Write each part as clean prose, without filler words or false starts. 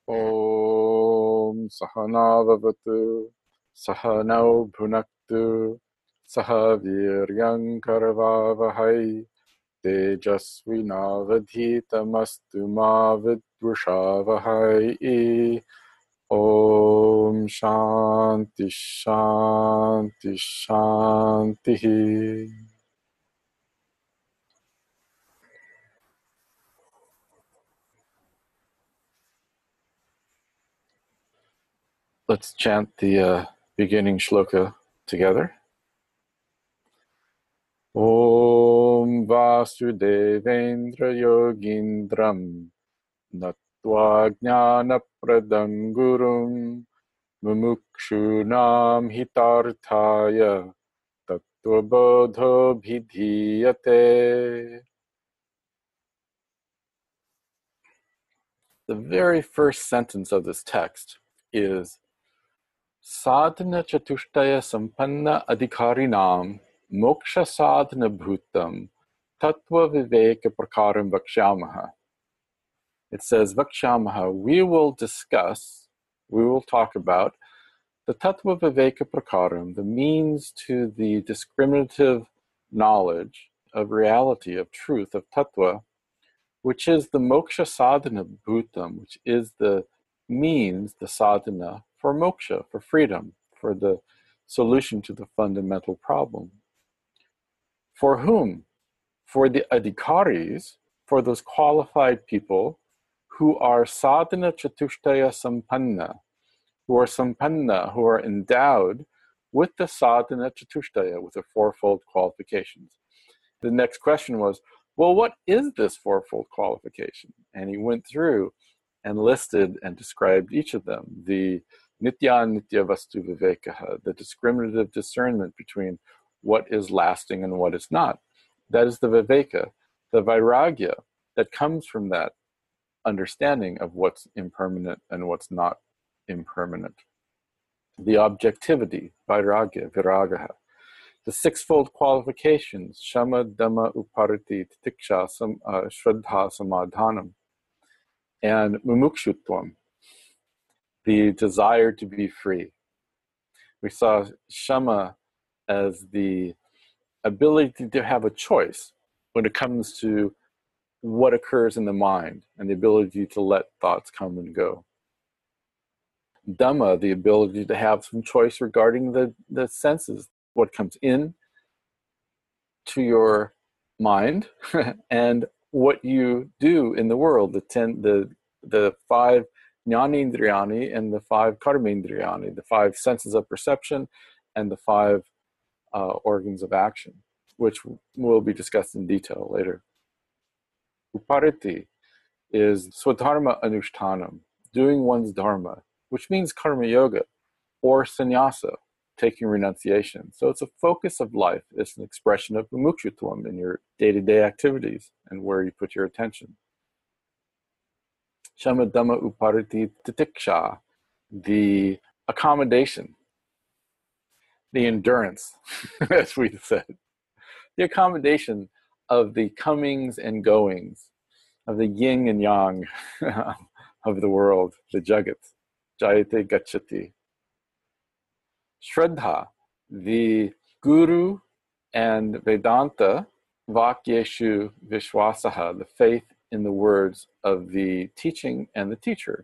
ॐ सहनाववतु सहनौ भुनक्तु सह वीर्यङ्करवावहै तेजस्विनावधीतमस्तु मा विद्विषावहै। ॐ शान्ति शान्ति शान्तिः। Let's chant the beginning shloka together. Om Vasudevendra Yogindram Natva Jnanapradam Gurum Mumukshunam Hitarthaya Tattvabodho Bhidhiyate. The very first sentence of this text is Sadhana Chatushtaya Sampanna Adhikarinam Moksha Sadhana Bhutam Tattva Viveka Prakaram Vakshyamaha. It says, Vakshyamaha, we will talk about the Tattva Viveka Prakaram, the means to the discriminative knowledge of reality, of truth, of Tattva, which is the Moksha Sadhana Bhutam, which is the means, the sadhana, for moksha, for freedom, for the solution to the fundamental problem. For whom? For the adhikaris, for those qualified people who are sadhana chatushtaya sampanna, who are endowed with the sadhana chatushtaya, with the fourfold qualifications. The next question was, well, what is this fourfold qualification? And he went through and listed and described each of them. The nitya nitya vastu vivekaha, the discriminative discernment between what is lasting and what is not. That is the viveka, the vairagya that comes from that understanding of what's impermanent and what's not impermanent. The objectivity, vairagya, viragaha. The sixfold qualifications, shama, dhamma, upariti, titiksha, shraddha, samadhanam, and mumukshutvam, the desire to be free. We saw shama as the ability to have a choice when it comes to what occurs in the mind and the ability to let thoughts come and go. Dhamma, the ability to have some choice regarding the senses, what comes in to your mind and what you do in the world, the five jnanendriyani and the five karmendriyani, the five senses of perception and the five organs of action, which will be discussed in detail later. Upariti is swadharma anushtanam, doing one's dharma, which means karma yoga or sannyasa, taking renunciation. So it's a focus of life. It's an expression of mumukshutvam in your day-to-day activities and where you put your attention. Shama dhamma upariti titiksha, the accommodation, the endurance, as we said, the accommodation of the comings and goings, of the yin and yang of the world, the jagat, jayate gachati. Shraddha, the guru and Vedanta, vakyeshu vishwasaha, the faith in the words of the teaching and the teacher.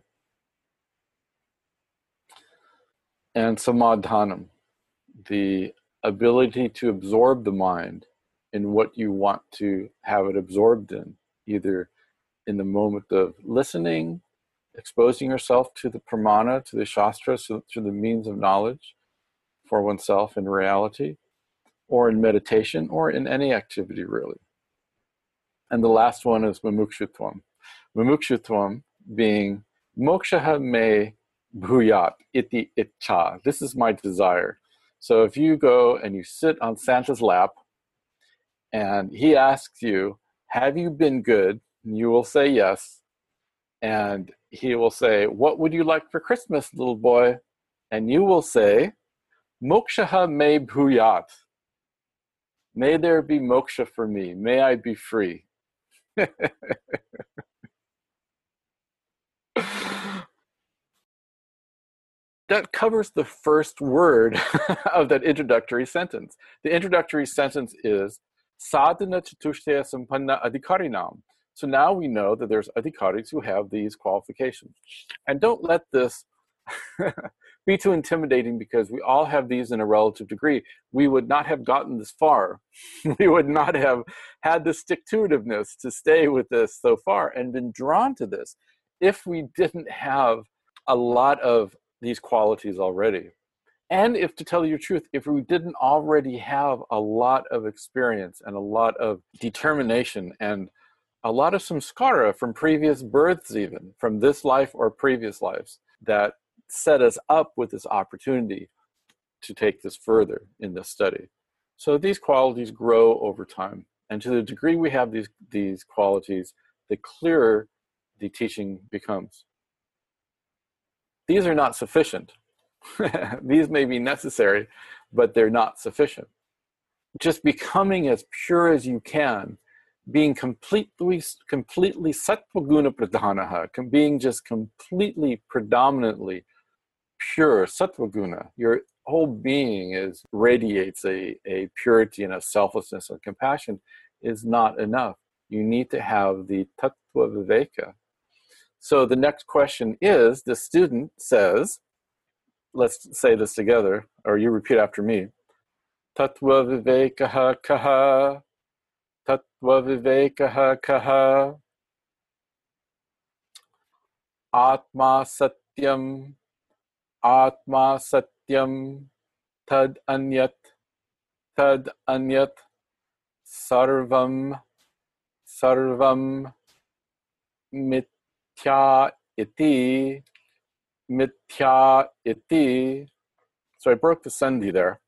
And samadhanam, the ability to absorb the mind in what you want to have it absorbed in, either in the moment of listening, exposing yourself to the pramana, to the shastras, to the means of knowledge for oneself in reality, or in meditation, or in any activity really. And the last one is mumukshutvam. Mumukshutvam being mokshaha me bhuyat iti icha. This is my desire. So if you go and you sit on Santa's lap and he asks you, have you been good? And you will say yes. And he will say, what would you like for Christmas, little boy? And you will say, mokshaha me bhuyat. May there be moksha for me. May I be free. that covers the first word of that introductory sentence. The introductory sentence is sadhana chatushtaya sampanna adhikarinam. So now we know that there's adhikaris who have these qualifications. And don't let this be too intimidating, because we all have these in a relative degree. We would not have gotten this far. We would not have had the stick-to-itiveness to stay with this so far and been drawn to this if we didn't have a lot of these qualities already. And if, to tell you the truth, if we didn't already have a lot of experience and a lot of determination and a lot of samskara from previous births, even from this life or previous lives, that set us up with this opportunity to take this further in this study. So these qualities grow over time. And to the degree we have these qualities, the clearer the teaching becomes. These are not sufficient. These may be necessary, but they're not sufficient. Just becoming as pure as you can, being completely sattva-guna pradhanaha, being just completely predominantly pure sattva-guna. Your whole being radiates a purity and a selflessness and compassion, is not enough. You need to have the tattva viveka. So the next question is, the student says, let's say this together, or you repeat after me. Tattva vivekaha kaha, tattva vivekaha kaha, atma satyam, atma satyam, tad anyat, sarvam, sarvam, mithya iti, mithya iti. So I broke the sandhi there.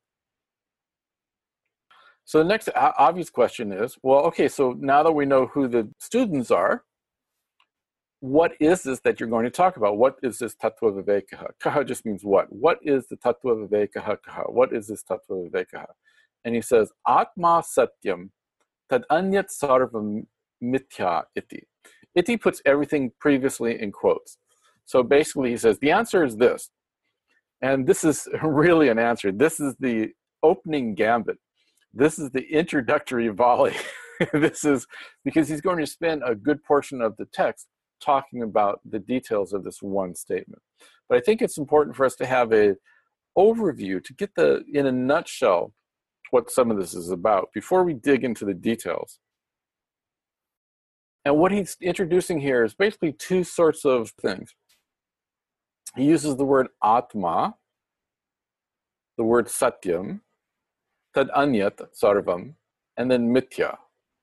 So the next obvious question is, well, okay, so now that we know who the students are, what is this that you're going to talk about? What is this tattva vivekaha? Kaha just means what? What is the tattva vivekaha kaha? What is this tattva vivekaha? And he says, atma satyam tad anyat sarvam mithya iti. Iti puts everything previously in quotes. So basically he says, the answer is this. And this is really an answer. This is the opening gambit. This is the introductory volley. This is because he's going to spend a good portion of the text talking about the details of this one statement. But I think it's important for us to have an overview to get in a nutshell, what some of this is about before we dig into the details. And what he's introducing here is basically two sorts of things. He uses the word atma, the word satyam, tad anyat, sarvam, and then mithya.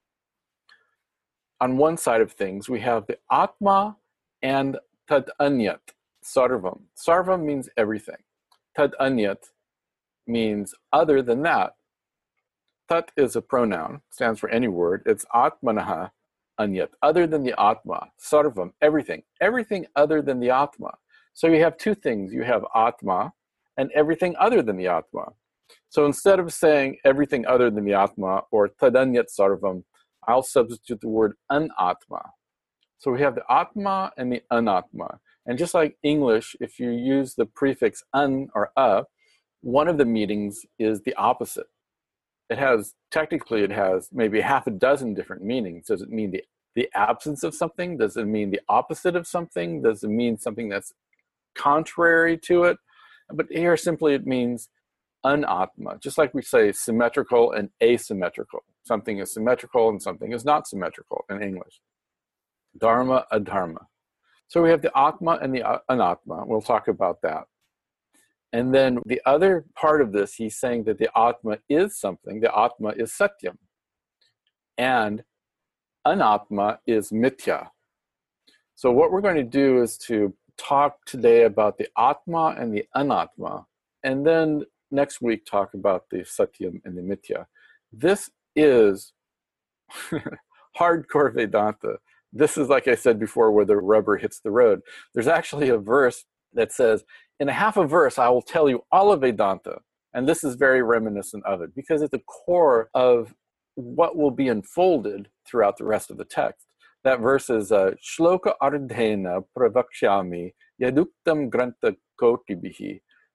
On one side of things, we have the atma and tad anyat, sarvam. Sarvam means everything. Tad anyat means other than that. Tat is a pronoun, stands for any word. It's atmanaha anyat, other than the atma. Sarvam, everything. Everything other than the atma. So you have two things. You have atma and everything other than the atma. So instead of saying everything other than the atma or tadanyat sarvam, I'll substitute the word anatma. So we have the atma and the anatma. And just like English, if you use the prefix an or a, one of the meanings is the opposite. Technically it has maybe half a dozen different meanings. Does it mean the absence of something? Does it mean the opposite of something? Does it mean something that's contrary to it? But here simply it means anatma, just like we say symmetrical and asymmetrical. Something is symmetrical and something is not symmetrical in English. Dharma, adharma. So we have the atma and the anatma. We'll talk about that. And then the other part of this, he's saying that the atma is something. The atma is satyam. And anatma is mithya. So what we're going to do is to talk today about the atma and the anatma, and then next week talk about the satyam and the mithya. This is hardcore Vedanta. This is, like I said before, where the rubber hits the road. There's actually a verse that says, in a half a verse, I will tell you all of Vedanta. And this is very reminiscent of it, because at the core of what will be unfolded throughout the rest of the text. That verse is Shloka ardhena pravakshyami yaduktam granta kotibihi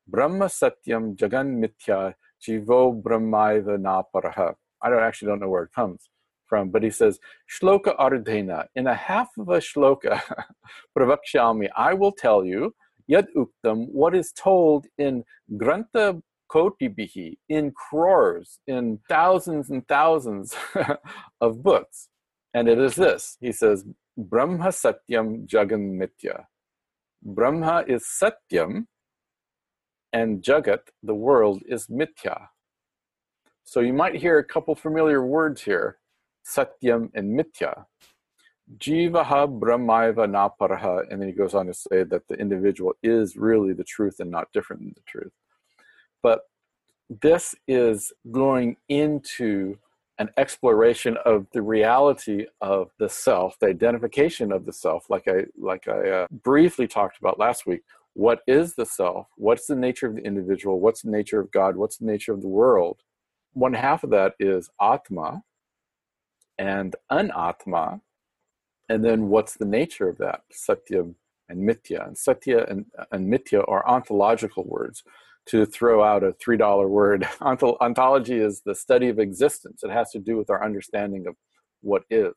Brahma Satyam Jagan Mithya Jivo Brahmaiva Naparaha. I don't know where it comes from, but he says, Shloka Ardhena, in a half of a shloka, Pravakshyami, I will tell you, Yad Uktam, what is told in Grantha Kotibihi, in crores, in thousands and thousands of books. And it is this. He says, Brahma Satyam Jagan Mithya. Brahma is Satyam, and Jagat, the world, is Mithya. So you might hear a couple familiar words here, Satyam and Mithya. Jivaha Brahmaiva Naparaha, and then he goes on to say that the individual is really the truth and not different than the truth. But this is going into an exploration of the reality of the self, the identification of the self, like I briefly talked about last week. What is the self? What's the nature of the individual? What's the nature of God? What's the nature of the world? One half of that is Atma and Anatma. And then what's the nature of that? Satya and Mithya. And Satya and Mithya are ontological words. To throw out a $3 word, ontology is the study of existence. It has to do with our understanding of what is.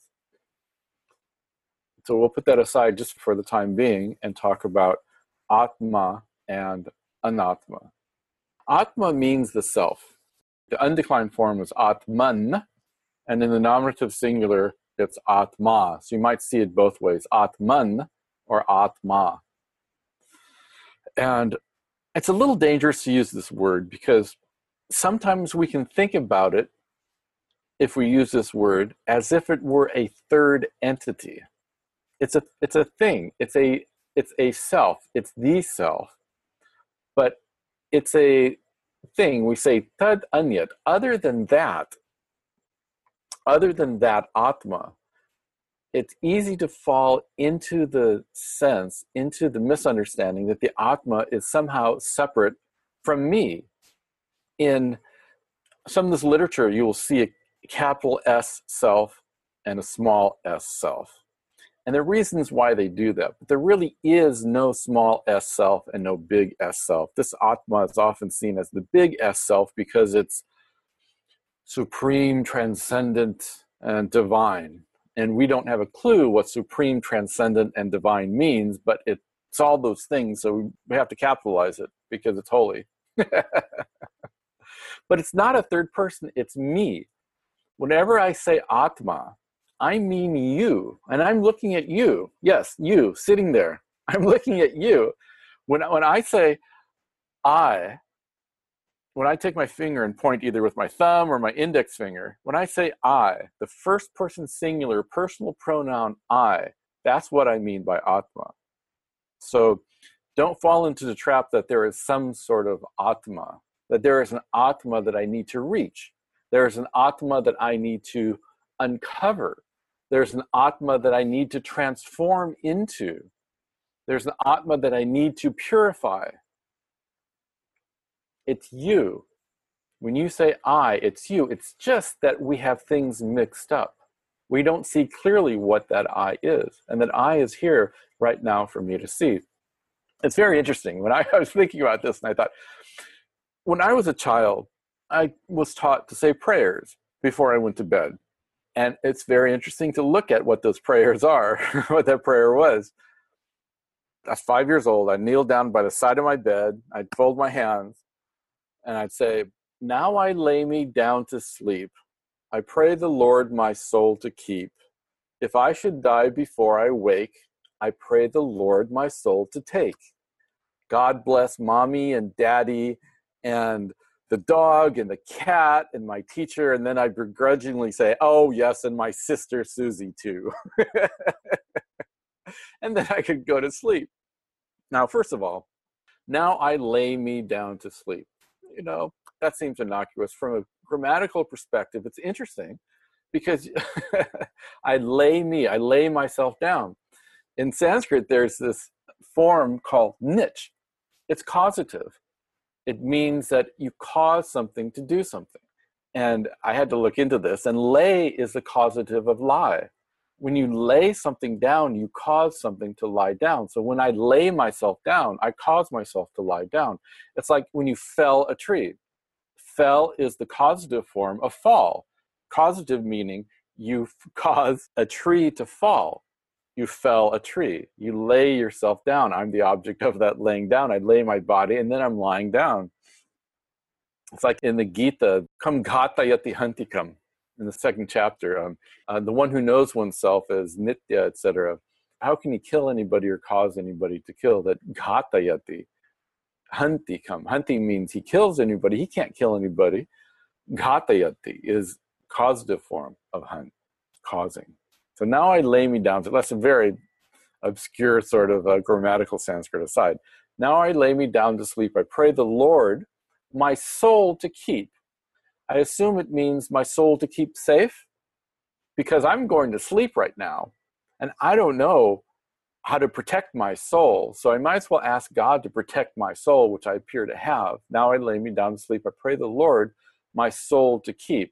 So we'll put that aside just for the time being and talk about Atma and Anatma. Atma means the self. The undeclined form is Atman, and in the nominative singular, it's Atma. So you might see it both ways, Atman or Atma. And it's a little dangerous to use this word because sometimes we can think about it, if we use this word, as if it were a third entity. It's a thing. It's a self. It's the self. But it's a thing. We say tad anyat. Other than that Atma, it's easy to fall into the sense, into the misunderstanding that the Atma is somehow separate from me. In some of this literature, you will see a capital S self and a small s self. And there are reasons why they do that, but there really is no small s self and no big S self. This Atma is often seen as the big S self because it's supreme, transcendent, and divine. And we don't have a clue what supreme, transcendent, and divine means, but it's all those things, so we have to capitalize it because it's holy. But it's not a third person, it's me. Whenever I say Atma, I mean you, and I'm looking at you. Yes, you, sitting there. I'm looking at you. When I say when I take my finger and point either with my thumb or my index finger, when I say I, the first person singular personal pronoun I, that's what I mean by Atma. So don't fall into the trap that there is some sort of Atma, that there is an Atma that I need to reach. There is an Atma that I need to uncover. There's an Atma that I need to transform into. There's an Atma that I need to purify. It's you. When you say I, it's you. It's just that we have things mixed up. We don't see clearly what that I is. And that I is here right now for me to see. It's very interesting. When I was thinking about this, and I thought, when I was a child, I was taught to say prayers before I went to bed. And it's very interesting to look at what those prayers are, what that prayer was. I was 5 years old. I'd kneel down by the side of my bed. I'd fold my hands. And I'd say, now I lay me down to sleep. I pray the Lord my soul to keep. If I should die before I wake, I pray the Lord my soul to take. God bless mommy and daddy and the dog and the cat and my teacher. And then I'd begrudgingly say, oh yes, and my sister Susie too. And then I could go to sleep. Now, first of all, now I lay me down to sleep. You know, that seems innocuous. From a grammatical perspective, it's interesting because I lay myself down. In Sanskrit, there's this form called nich. It's causative. It means that you cause something to do something. And I had to look into this, and lay is the causative of lie. when you lay something down, you cause something to lie down. So when I lay myself down, I cause myself to lie down. It's like when you fell a tree. Fell is the causative form of fall. Causative meaning you cause a tree to fall. You fell a tree. You lay yourself down. I'm the object of that laying down. I lay my body and then I'm lying down. It's like in the Gita, kam ghatayati hantikam, in the second chapter. The one who knows oneself as nitya, etc. How can he kill anybody or cause anybody to kill? That ghatayati, hantikam. Hanti means he kills anybody. He can't kill anybody. Ghatayati is causative form of hunt, causing. So now I lay me down. So that's a very obscure sort of grammatical Sanskrit aside. Now I lay me down to sleep. I pray the Lord my soul to keep. I assume it means my soul to keep safe, because I'm going to sleep right now and I don't know how to protect my soul. So I might as well ask God to protect my soul, which I appear to have. Now I lay me down to sleep. I pray the Lord my soul to keep.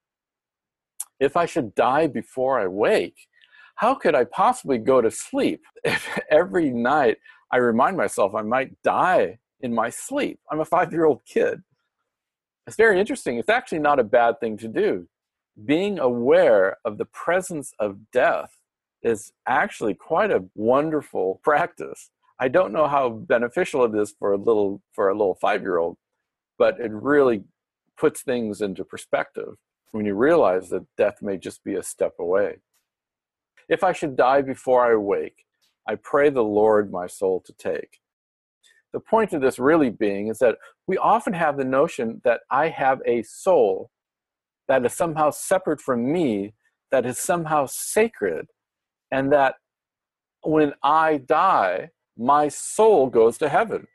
If I should die before I wake, how could I possibly go to sleep if every night I remind myself I might die in my sleep? I'm a 5-year-old kid. It's very interesting. It's actually not a bad thing to do. Being aware of the presence of death is actually quite a wonderful practice. I don't know how beneficial it is for a little 5-year-old, but it really puts things into perspective when you realize that death may just be a step away. If I should die before I wake, I pray the Lord my soul to take. The point of this really being is that we often have the notion that I have a soul that is somehow separate from me, that is somehow sacred, and that when I die, my soul goes to heaven.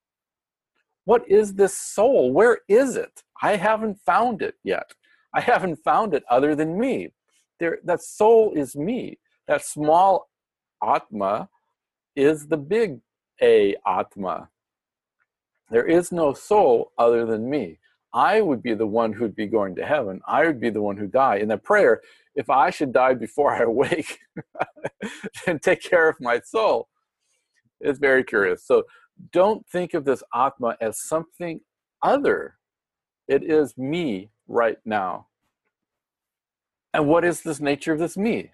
What is this soul? Where is it? I haven't found it yet. I haven't found it other than me. That soul is me. That small Atma is the big A Atma. There is no soul other than me. I would be the one who'd be going to heaven. I would be the one who die. In the prayer, if I should die before I awake, then take care of my soul. It's very curious. So don't think of this Atma as something other. It is me right now. And what is this nature of this me?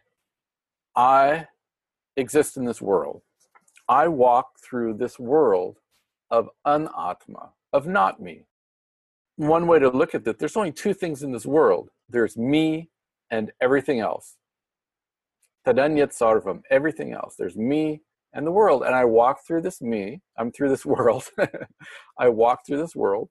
I exist in this world. I walk through this world of anatma, of not me. One way to look at that, there's only two things in this world. There's me and everything else. Tadanyat sarvam, everything else. There's me and the world. And I walk through this me. I'm through this world. I walk through this world.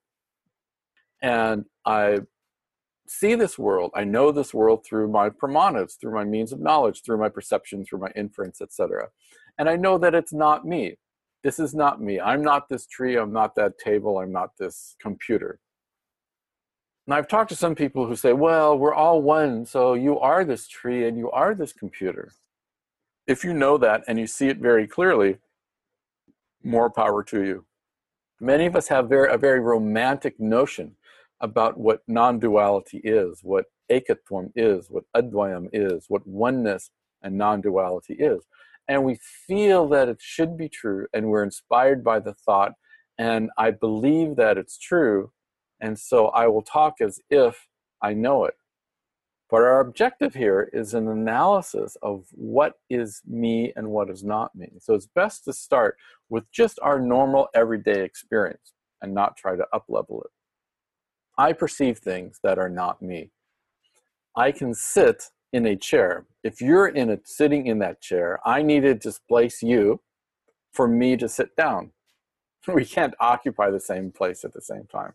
And I see this world. I know this world through my pramanas, through my means of knowledge, through my perception, through my inference, etc. And I know that it's not me. This is not me. I'm not this tree. I'm not that table. I'm not this computer. And I've talked to some people who say, well, we're all one, so you are this tree and you are this computer. If you know that and you see it very clearly, more power to you. Many of us have a very romantic notion about what non-duality is, what ekatvam is, what advayam is, what oneness and non-duality is. And we feel that it should be true, and we're inspired by the thought, and I believe that it's true, and so I will talk as if I know it. But our objective here is an analysis of what is me and what is not me. So it's best to start with just our normal everyday experience and not try to up-level it. I perceive things that are not me. I can sit in a chair. If you're sitting in that chair, I need to displace you for me to sit down. We can't occupy the same place at the same time.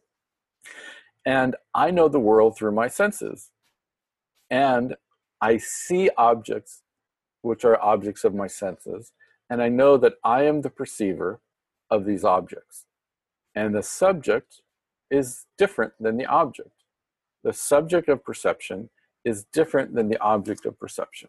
And I know the world through my senses. And I see objects, which are objects of my senses, and I know that I am the perceiver of these objects. And the subject is different than the object. The subject of perception is different than the object of perception.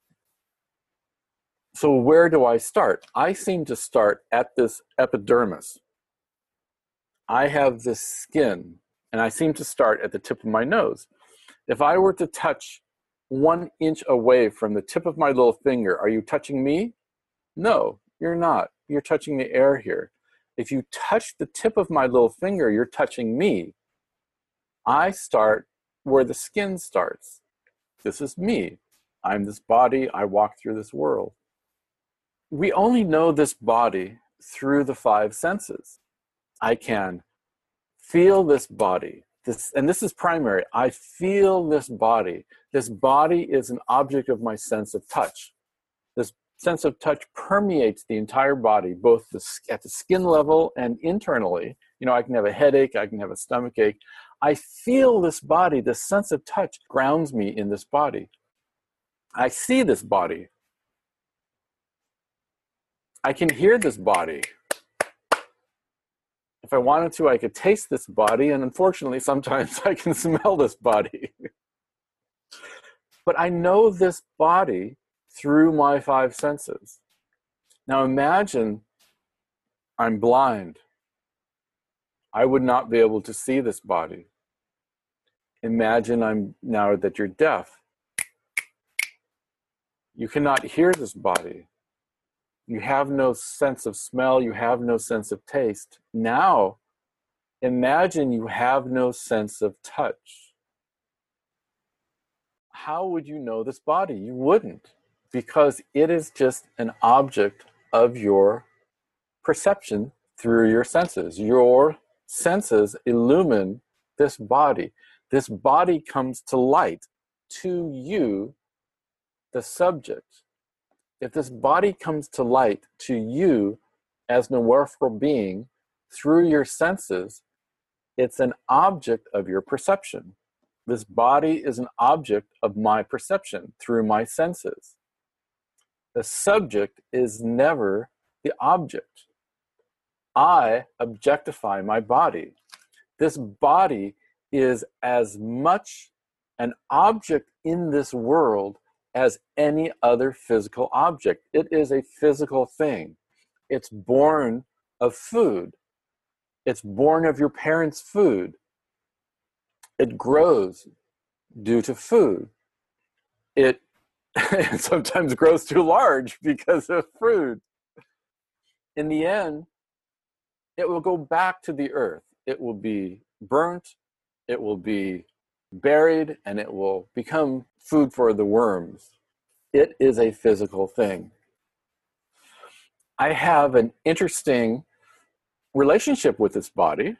So where do I start? I seem to start at this epidermis. I have this skin, and I seem to start at the tip of my nose. If I were to touch 1 inch away from the tip of my little finger, are you touching me? No, you're not. You're touching the air here. If you touch the tip of my little finger, you're touching me. I start where the skin starts. This is me. I'm this body. I walk through this world. We only know this body through the 5 senses. I can feel this body. And this is primary. I feel this body. This body is an object of my sense of touch. This sense of touch permeates the entire body, both at the skin level and internally. I can have a headache, I can have a stomach ache. I feel this body. This sense of touch grounds me in this body. I see this body. I can hear this body. If I wanted to, I could taste this body, and unfortunately, sometimes I can smell this body. But I know this body through my 5 senses. Now imagine I'm blind. I would not be able to see this body. Imagine now that you're deaf. You cannot hear this body. You have no sense of smell. You have no sense of taste. Now, imagine you have no sense of touch. How would you know this body? You wouldn't, because it is just an object of your perception through your senses. Your senses illumine this body. This body comes to light to you, the subject. If this body comes to light to you as an awareness being through your senses, it's an object of your perception. This body is an object of my perception through my senses. The subject is never the object. I objectify my body. This body is as much an object in this world as any other physical object. It is a physical thing. It's born of food. It's born of your parents' food. It grows due to food. It sometimes grows too large because of food. In the end, it will go back to the earth. It will be burnt, it will be buried, and it will become food for the worms. It is a physical thing. I have an interesting relationship with this body.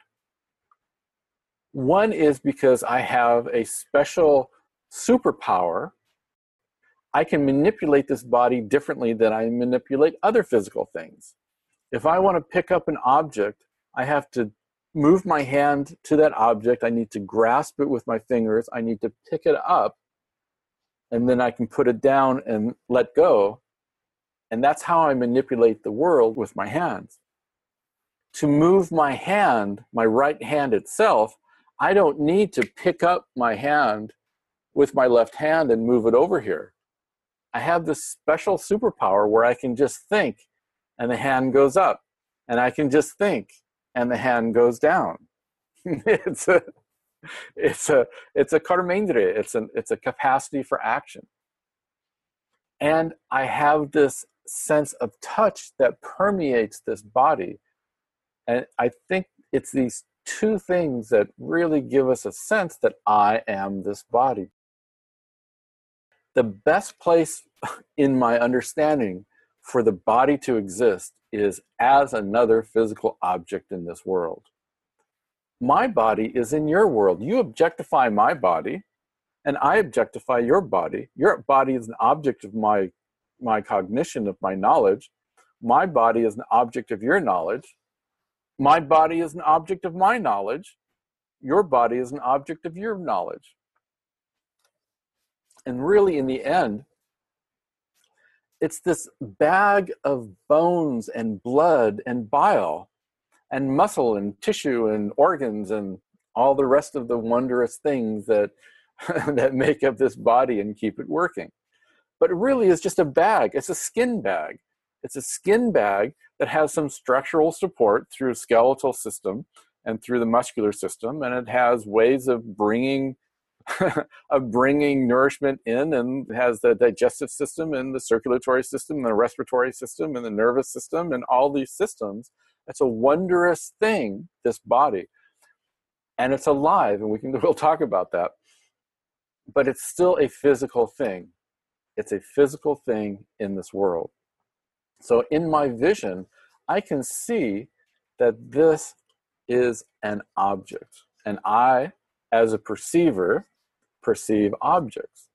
One is because I have a special superpower. I can manipulate this body differently than I manipulate other physical things. If I want to pick up an object, I have to move my hand to that object. I need to grasp it with my fingers. I need to pick it up, and then I can put it down and let go. And that's how I manipulate the world with my hands. To move my hand, my right hand itself, I don't need to pick up my hand with my left hand and move it over here. I have this special superpower where I can just think and the hand goes up, and I can just think and the hand goes down. It's a karmendriya. It's a capacity for action. And I have this sense of touch that permeates this body. And I think it's these two things that really give us a sense that I am this body. The best place in my understanding for the body to exist is as another physical object in this world. My body is in your world. You objectify my body, and I objectify your body. Your body is an object of my cognition, of my knowledge. My body is an object of your knowledge. My body is an object of my knowledge. Your body is an object of your knowledge. And really, in the end, it's this bag of bones and blood and bile and muscle and tissue and organs and all the rest of the wondrous things that that make up this body and keep it working. But it really is just a bag. It's a skin bag. It's a skin bag that has some structural support through a skeletal system and through the muscular system, and it has ways of bringing of bringing nourishment in, and has the digestive system and the circulatory system and the respiratory system and the nervous system and all these systems. It's a wondrous thing, this body. And it's alive, and we'll talk about that. But it's still a physical thing. It's a physical thing in this world. So in my vision, I can see that this is an object. And I, as a perceiver, perceive objects.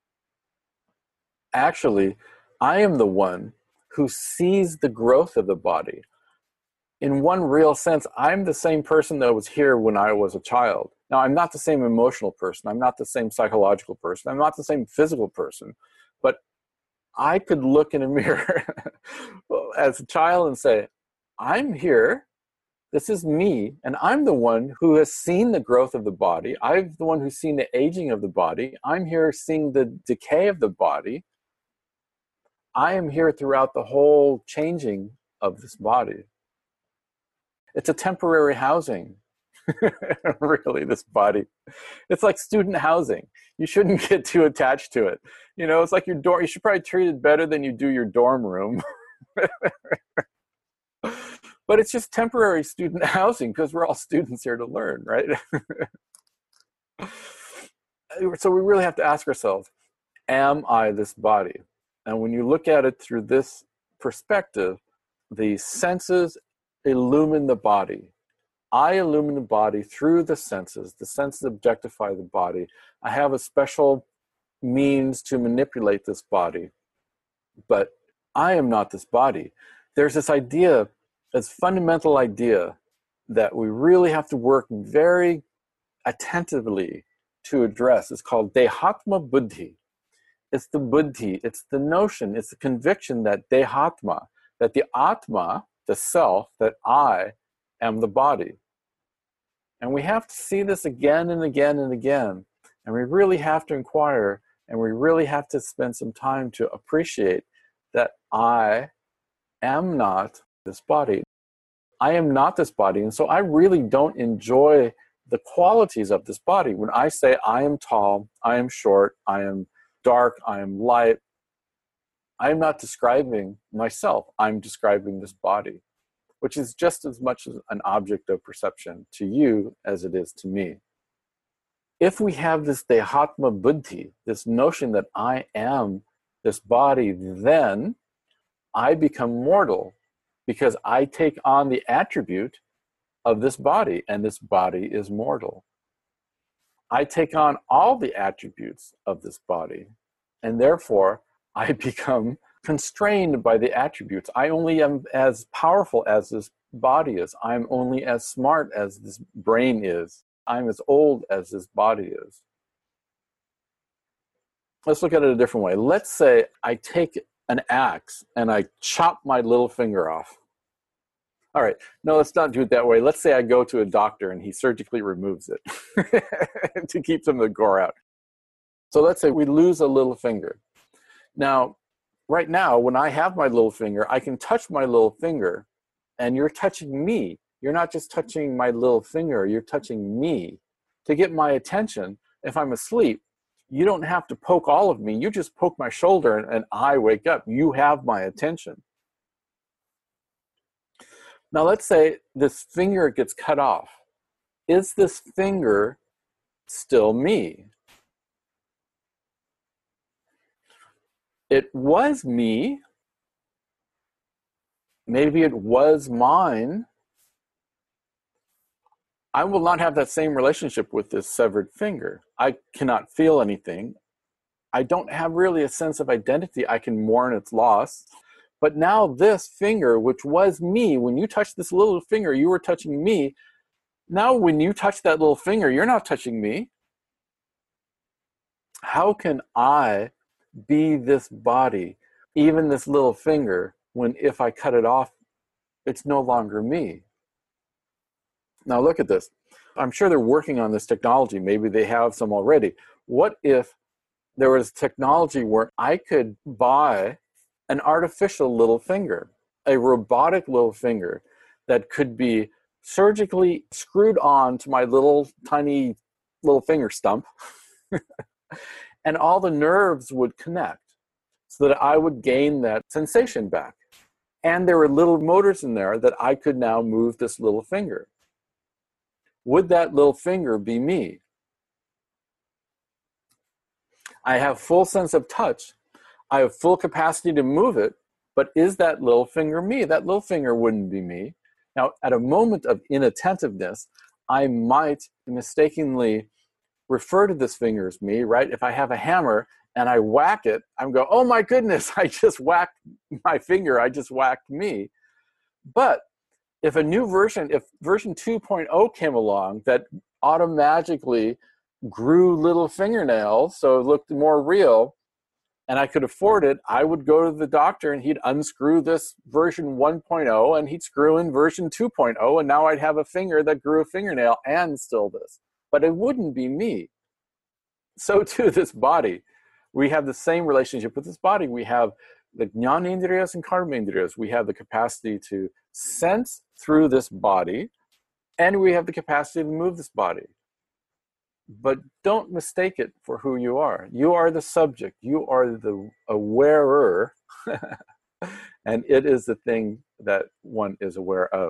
Actually, I am the one who sees the growth of the body. In one real sense, I'm the same person that was here when I was a child. Now, I'm not the same emotional person. I'm not the same psychological person. I'm not the same physical person. But I could look in a mirror as a child and say, I'm here. This is me. And I'm the one who has seen the growth of the body. I'm the one who's seen the aging of the body. I'm here seeing the decay of the body. I am here throughout the whole changing of this body. It's a temporary housing, really, this body. It's like student housing. You shouldn't get too attached to it. You know, it's like your dorm. You should probably treat it better than you do your dorm room. But it's just temporary student housing because we're all students here to learn, right? So we really have to ask ourselves, am I this body? And when you look at it through this perspective, the senses illumine the body. I illumine the body through the senses. The senses objectify the body. I have a special means to manipulate this body, but I am not this body. There's this idea, this fundamental idea, that we really have to work very attentively to address. It's called Dehatma Buddhi. It's the buddhi, it's the notion, it's the conviction that Dehatma, that the Atma, the self, that I am the body. And we have to see this again and again and again. And we really have to inquire, and we really have to spend some time to appreciate that I am not this body. I am not this body. And so I really don't enjoy the qualities of this body. When I say I am tall, I am short, I am dark, I am light, I am not describing myself. I'm describing this body, which is just as much an object of perception to you as it is to me. If we have this Dehatma Buddhi, this notion that I am this body, then I become mortal because I take on the attribute of this body, and this body is mortal. I take on all the attributes of this body, and therefore I become constrained by the attributes. I only am as powerful as this body is. I'm only as smart as this brain is. I'm as old as this body is. Let's look at it a different way. Let's say I take an axe and I chop my little finger off. All right, no, let's not do it that way. Let's say I go to a doctor and he surgically removes it to keep some of the gore out. So let's say we lose a little finger. Now, right now, when I have my little finger, I can touch my little finger, and you're touching me. You're not just touching my little finger, you're touching me. To get my attention, if I'm asleep, you don't have to poke all of me. You just poke my shoulder and I wake up. You have my attention. Now let's say this finger gets cut off. Is this finger still me? It was me. Maybe it was mine. I will not have that same relationship with this severed finger. I cannot feel anything. I don't have really a sense of identity. I can mourn its loss. But now this finger, which was me, when you touched this little finger, you were touching me. Now when you touch that little finger, you're not touching me. How can I be this body, even this little finger, when if I cut it off, it's no longer me? Now look at this. I'm sure they're working on this technology. Maybe they have some already. What if there was technology where I could buy an artificial little finger, a robotic little finger that could be surgically screwed on to my little tiny little finger stump, And all the nerves would connect so that I would gain that sensation back. And there were little motors in there that I could now move this little finger. Would that little finger be me? I have full sense of touch. I have full capacity to move it, but is that little finger me? That little finger wouldn't be me. Now, at a moment of inattentiveness, I might mistakenly refer to this finger as me, right? If I have a hammer and I whack it, I'm go, oh my goodness, I just whacked my finger, I just whacked me. But if a new version, if version 2.0 came along that automatically grew little fingernails, so it looked more real, and I could afford it, I would go to the doctor and he'd unscrew this version 1.0 and he'd screw in version 2.0, and now I'd have a finger that grew a fingernail and still this. But it wouldn't be me. So too this body. We have the same relationship with this body. We have the jnanendriyas and karmendriyas. We have the capacity to sense through this body, and we have the capacity to move this body. But don't mistake it for who you are. You are the subject. You are the awarer, and it is the thing that one is aware of.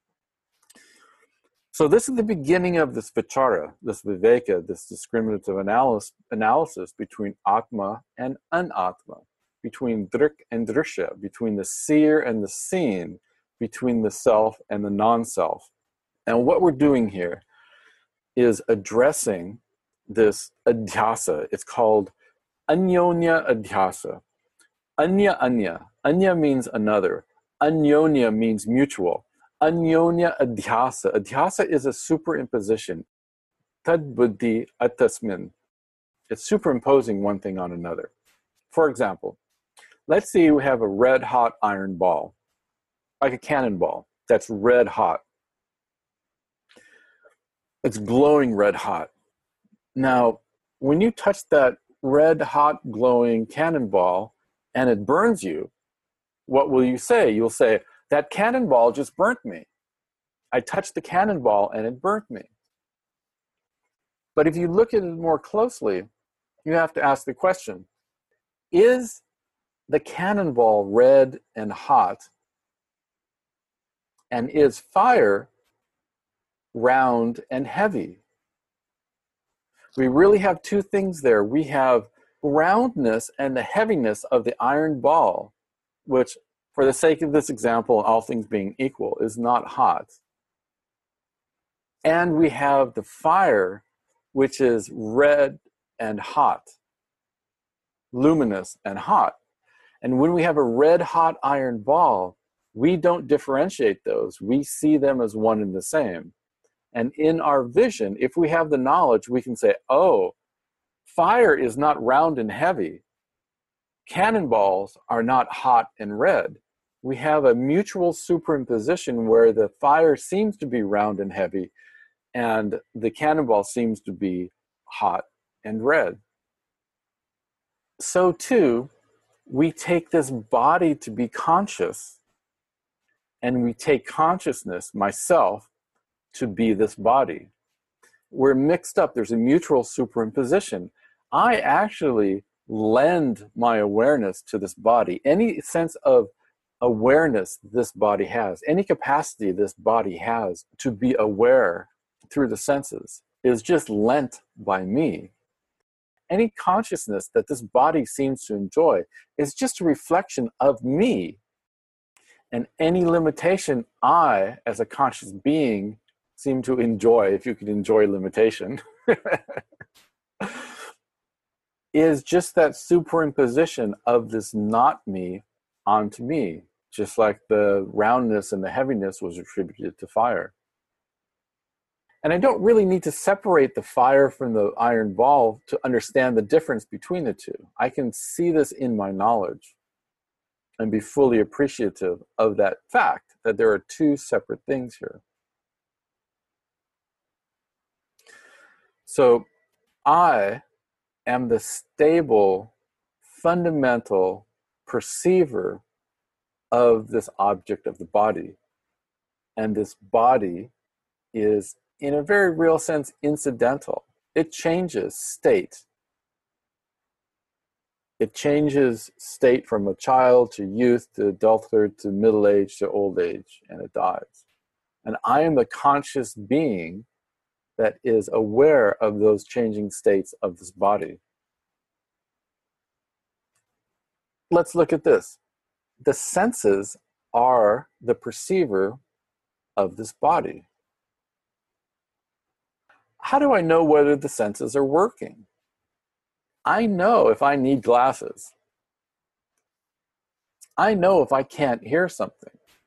So this is the beginning of this vichara, this viveka, this discriminative analysis between atma and anatma, between drik and drishya, between the seer and the seen, between the self and the non-self. And what we're doing here is addressing this adhyasa. It's called anyonya adhyasa. Anya. Anya means another. Anyonya means mutual. Anyonya adhyasa. Adhyasa is a superimposition. Tad buddhi atasmin. It's superimposing one thing on another. For example, let's say we have a red hot iron ball, like a cannonball that's red hot. It's glowing red hot. Now, when you touch that red hot glowing cannonball and it burns you, what will you say? You'll say, that cannonball just burnt me. I touched the cannonball and it burnt me. But if you look at it more closely, you have to ask the question, is the cannonball red and hot? And is fire round and heavy? We really have two things there. We have roundness and the heaviness of the iron ball, which, for the sake of this example, all things being equal, is not hot. And we have the fire, which is red and hot, luminous and hot. And when we have a red hot iron ball, we don't differentiate those. We see them as one and the same. And in our vision, if we have the knowledge, we can say, oh, fire is not round and heavy. Cannonballs are not hot and red. We have a mutual superimposition where the fire seems to be round and heavy, and the cannonball seems to be hot and red. So too, we take this body to be conscious, and we take consciousness, myself, to be this body. We're mixed up. There's a mutual superimposition. I actually lend my awareness to this body. Any sense of awareness this body has, any capacity this body has to be aware through the senses is just lent by me. Any consciousness that this body seems to enjoy is just a reflection of me. And any limitation I, as a conscious being, seem to enjoy, if you could enjoy limitation, is just that superimposition of this not me onto me, just like the roundness and the heaviness was attributed to fire. And I don't really need to separate the fire from the iron ball to understand the difference between the two. I can see this in my knowledge and be fully appreciative of that fact, that there are two separate things here. So I am the stable, fundamental perceiver of this object of the body. And this body is, in a very real sense, incidental. it changes state. It changes state from a child to youth to adulthood to middle age to old age, and it dies. And I am the conscious being that is aware of those changing states of this body. Let's look at this. The senses are the perceiver of this body. How do I know whether the senses are working? I know if I need glasses. I know if I can't hear something.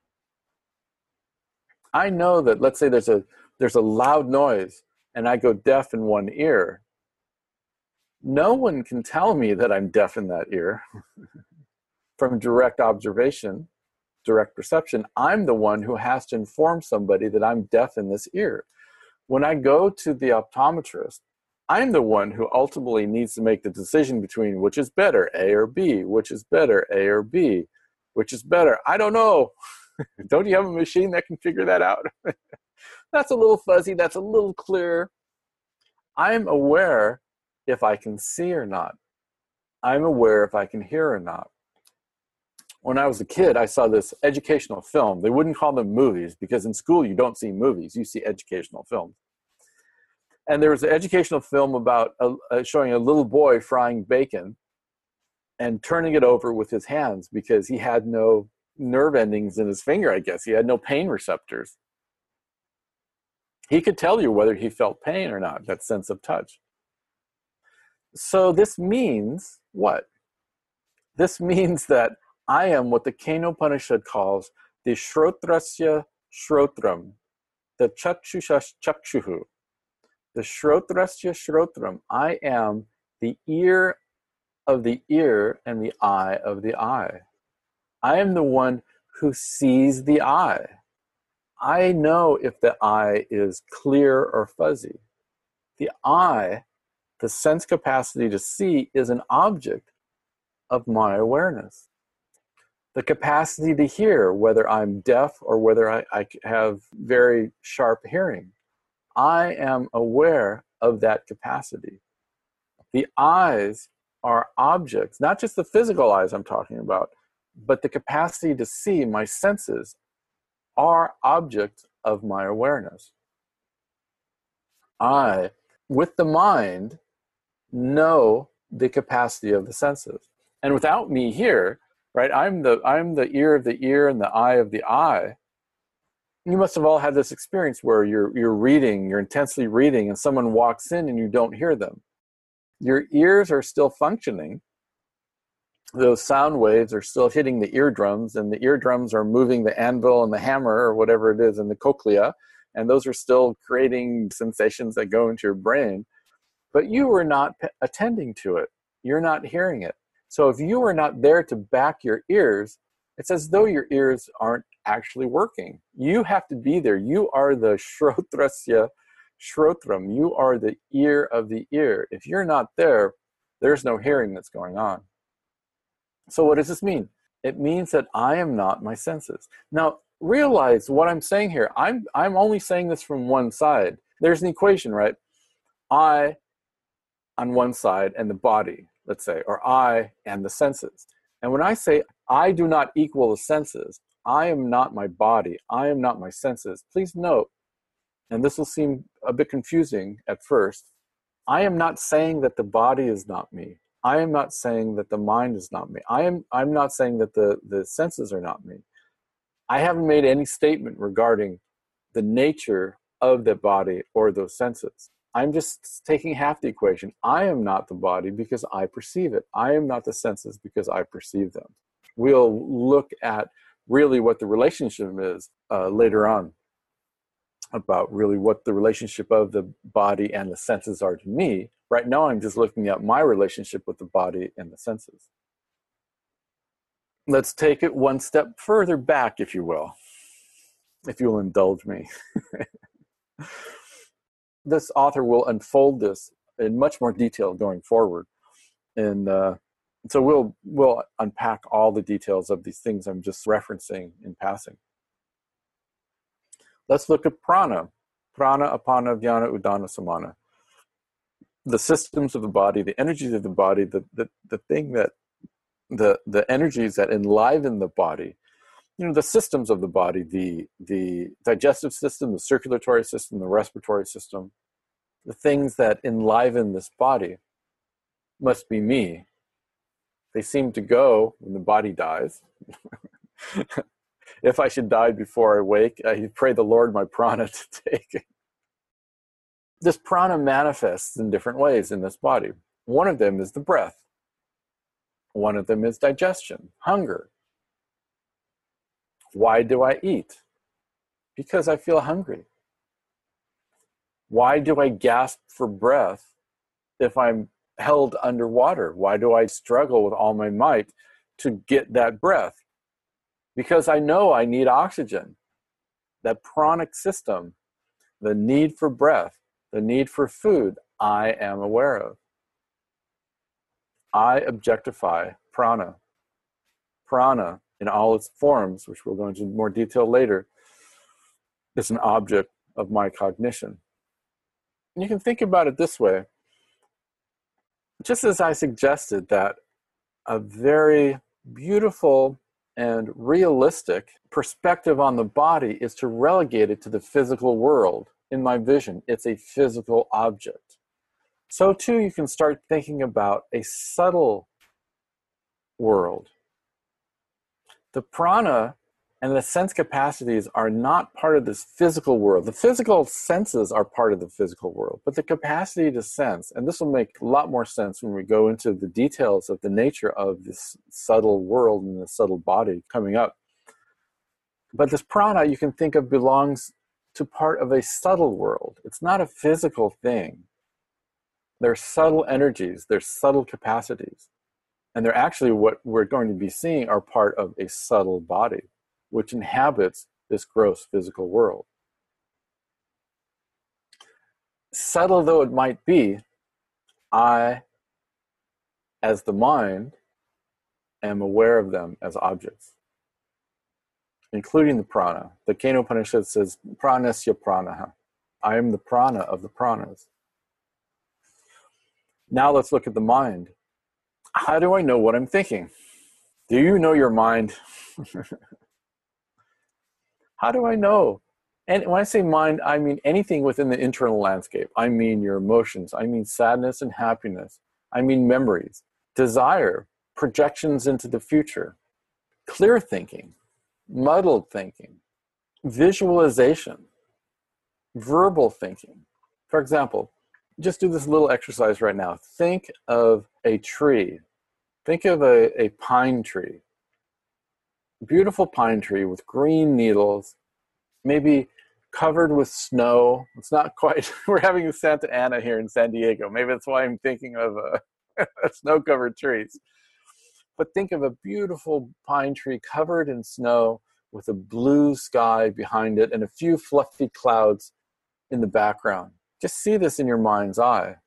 I know that, let's say there's a loud noise and I go deaf in one ear. No one can tell me that I'm deaf in that ear. From direct observation, direct perception, I'm the one who has to inform somebody that I'm deaf in this ear. When I go to the optometrist, I'm the one who ultimately needs to make the decision between which is better, A or B, which is better, A or B, which is better. I don't know. Don't you have a machine that can figure that out? That's a little fuzzy. That's a little clear. I'm aware if I can see or not. I'm aware if I can hear or not. When I was a kid, I saw this educational film. They wouldn't call them movies because in school you don't see movies, you see educational films. And there was an educational film about showing a little boy frying bacon and turning it over with his hands because he had no nerve endings in his finger, I guess. He had no pain receptors. He could tell you whether he felt pain or not, that sense of touch. So this means what? This means that I am what the Kenopanishad calls the Shrotrasya Shrotram, the Chakshusha Chakshuhu. The Shrotrasya Shrotram. I am the ear of the ear and the eye of the eye. I am the one who sees the eye. I know if the eye is clear or fuzzy. The eye, the sense capacity to see, is an object of my awareness. The capacity to hear, whether I'm deaf or whether I have very sharp hearing, I am aware of that capacity. The eyes are objects, not just the physical eyes I'm talking about, but the capacity to see, my senses, are objects of my awareness. I, with the mind, know the capacity of the senses. And without me here, right, I'm the ear of the ear and the eye of the eye. You must have all had this experience where you're reading, you're intensely reading, and someone walks in and you don't hear them. Your ears are still functioning. Those sound waves are still hitting the eardrums, and the eardrums are moving the anvil and the hammer or whatever it is in the cochlea, and those are still creating sensations that go into your brain. But you are not attending to it. You're not hearing it. So if you are not there to back your ears, it's as though your ears aren't actually working. You have to be there. You are the Shrotrasya Shrotram. You are the ear of the ear. If you're not there, there's no hearing that's going on. So what does this mean? It means that I am not my senses. Now, realize what I'm saying here. I'm only saying this from one side. There's an equation, right? I on one side and the body, let's say, or I and the senses. And when I say I do not equal the senses, I am not my body, I am not my senses, please note, and this will seem a bit confusing at first, I am not saying that the body is not me. I am not saying that the mind is not me. I'm not saying that the senses are not me. I haven't made any statement regarding the nature of the body or those senses. I'm just taking half the equation. I am not the body because I perceive it. I am not the senses because I perceive them. We'll look at really what the relationship is later on, about really what the relationship of the body and the senses are to me. Right now, I'm just looking at my relationship with the body and the senses. Let's take it one step further back, if you will, if you'll indulge me. This author will unfold this in much more detail going forward. And so we'll unpack all the details of these things I'm just referencing in passing. Let's look at prana. Prana, apana, vyana, udana, samana. the systems of the body, the energies of the body, the thing that the energies that enliven the body, the systems of the body, the digestive system, the circulatory system, the respiratory system, the things that enliven this body must be me. They seem to go when the body dies. If I should die before I wake, I pray the Lord my prana to take. This prana manifests in different ways in this body. One of them is the breath. One of them is digestion, hunger. Why do I eat? Because I feel hungry. Why do I gasp for breath if I'm held underwater? Why do I struggle with all my might to get that breath? Because I know I need oxygen. That pranic system, the need for breath, the need for food, I am aware of. I objectify prana. Prana, in all its forms, which we'll go into more detail later, is an object of my cognition. And you can think about it this way. Just as I suggested that a very beautiful and realistic perspective on the body is to relegate it to the physical world. In my vision, it's a physical object. So too, you can start thinking about a subtle world. The prana and the sense capacities are not part of this physical world. The physical senses are part of the physical world, but the capacity to sense, and this will make a lot more sense when we go into the details of the nature of this subtle world and the subtle body coming up. But this prana, you can think of, belongs to part of a subtle world. It's not a physical thing. They're subtle energies, they're subtle capacities. And they're actually, what we're going to be seeing, are part of a subtle body, which inhabits this gross physical world. Subtle though it might be, I, as the mind, am aware of them as objects, including the prana. The Kena Upanishad says, pranasya pranaha. I am the prana of the pranas. Now let's look at the mind. How do I know what I'm thinking? Do you know your mind? How do I know? And when I say mind, I mean anything within the internal landscape. I mean your emotions. I mean sadness and happiness. I mean memories, desire, projections into the future, clear thinking, muddled thinking, visualization, verbal thinking. For example, just do this little exercise right now. Think of a tree. Think of a pine tree. Beautiful pine tree with green needles, maybe covered with snow. It's not quite, we're having a Santa Ana here in San Diego. Maybe that's why I'm thinking of snow-covered trees. But think of a beautiful pine tree covered in snow with a blue sky behind it and a few fluffy clouds in the background. Just see this in your mind's eye.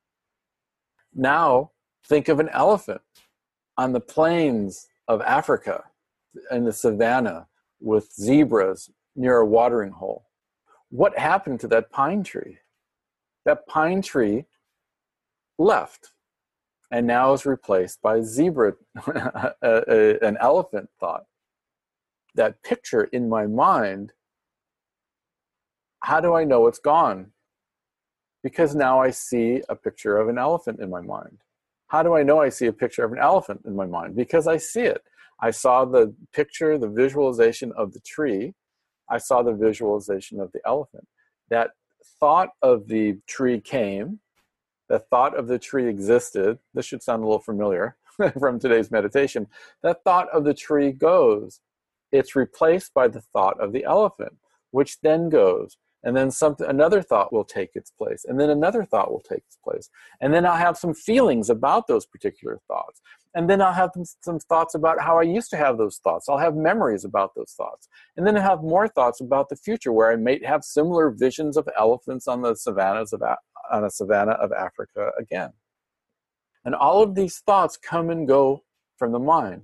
Now, think of an elephant on the plains of Africa, in the savannah, with zebras near a watering hole. What happened to that pine tree? That pine tree left and now is replaced by zebra, an elephant thought. That picture in my mind, how do I know it's gone? Because now I see a picture of an elephant in my mind. How do I know I see a picture of an elephant in my mind? Because I see it. I saw the picture, the visualization of the tree. I saw the visualization of the elephant. That thought of the tree came. The thought of the tree existed. This should sound a little familiar from today's meditation. That thought of the tree goes. It's replaced by the thought of the elephant, which then goes. And then another thought will take its place. And then another thought will take its place. And then I'll have some feelings about those particular thoughts. And then I'll have some thoughts about how I used to have those thoughts. I'll have memories about those thoughts. And then I'll have more thoughts about the future, where I may have similar visions of elephants on the savannas on a savanna of Africa again. And all of these thoughts come and go from the mind.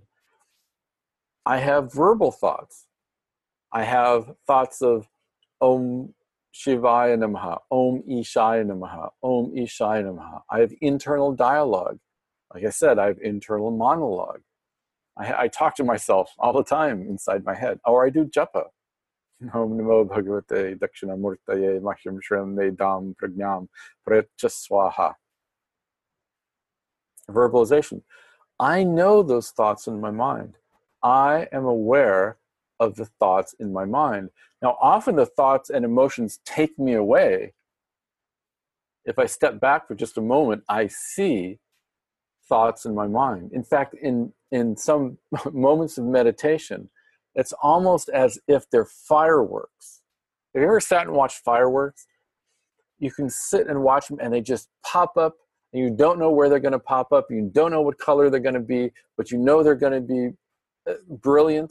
I have verbal thoughts. I have thoughts of Om Shivaya Namaha, Om Ishaya Namaha, Om Ishaya Namaha. I have internal dialogue. Like I said, I have internal monologue. I talk to myself all the time inside my head, or I do japa. Om Namo Bhagavate Dakshinamurtaye Mahim Shrim Medam Prajnam Prechaswaha. Verbalization. I know those thoughts in my mind. I am aware of the thoughts in my mind. Now, often the thoughts and emotions take me away. If I step back for just a moment, I see thoughts in my mind. In fact, in some moments of meditation, it's almost as if they're fireworks. Have you ever sat and watched fireworks? You can sit and watch them and they just pop up, and you don't know where they're going to pop up. You don't know what color they're going to be, but you know they're going to be brilliant.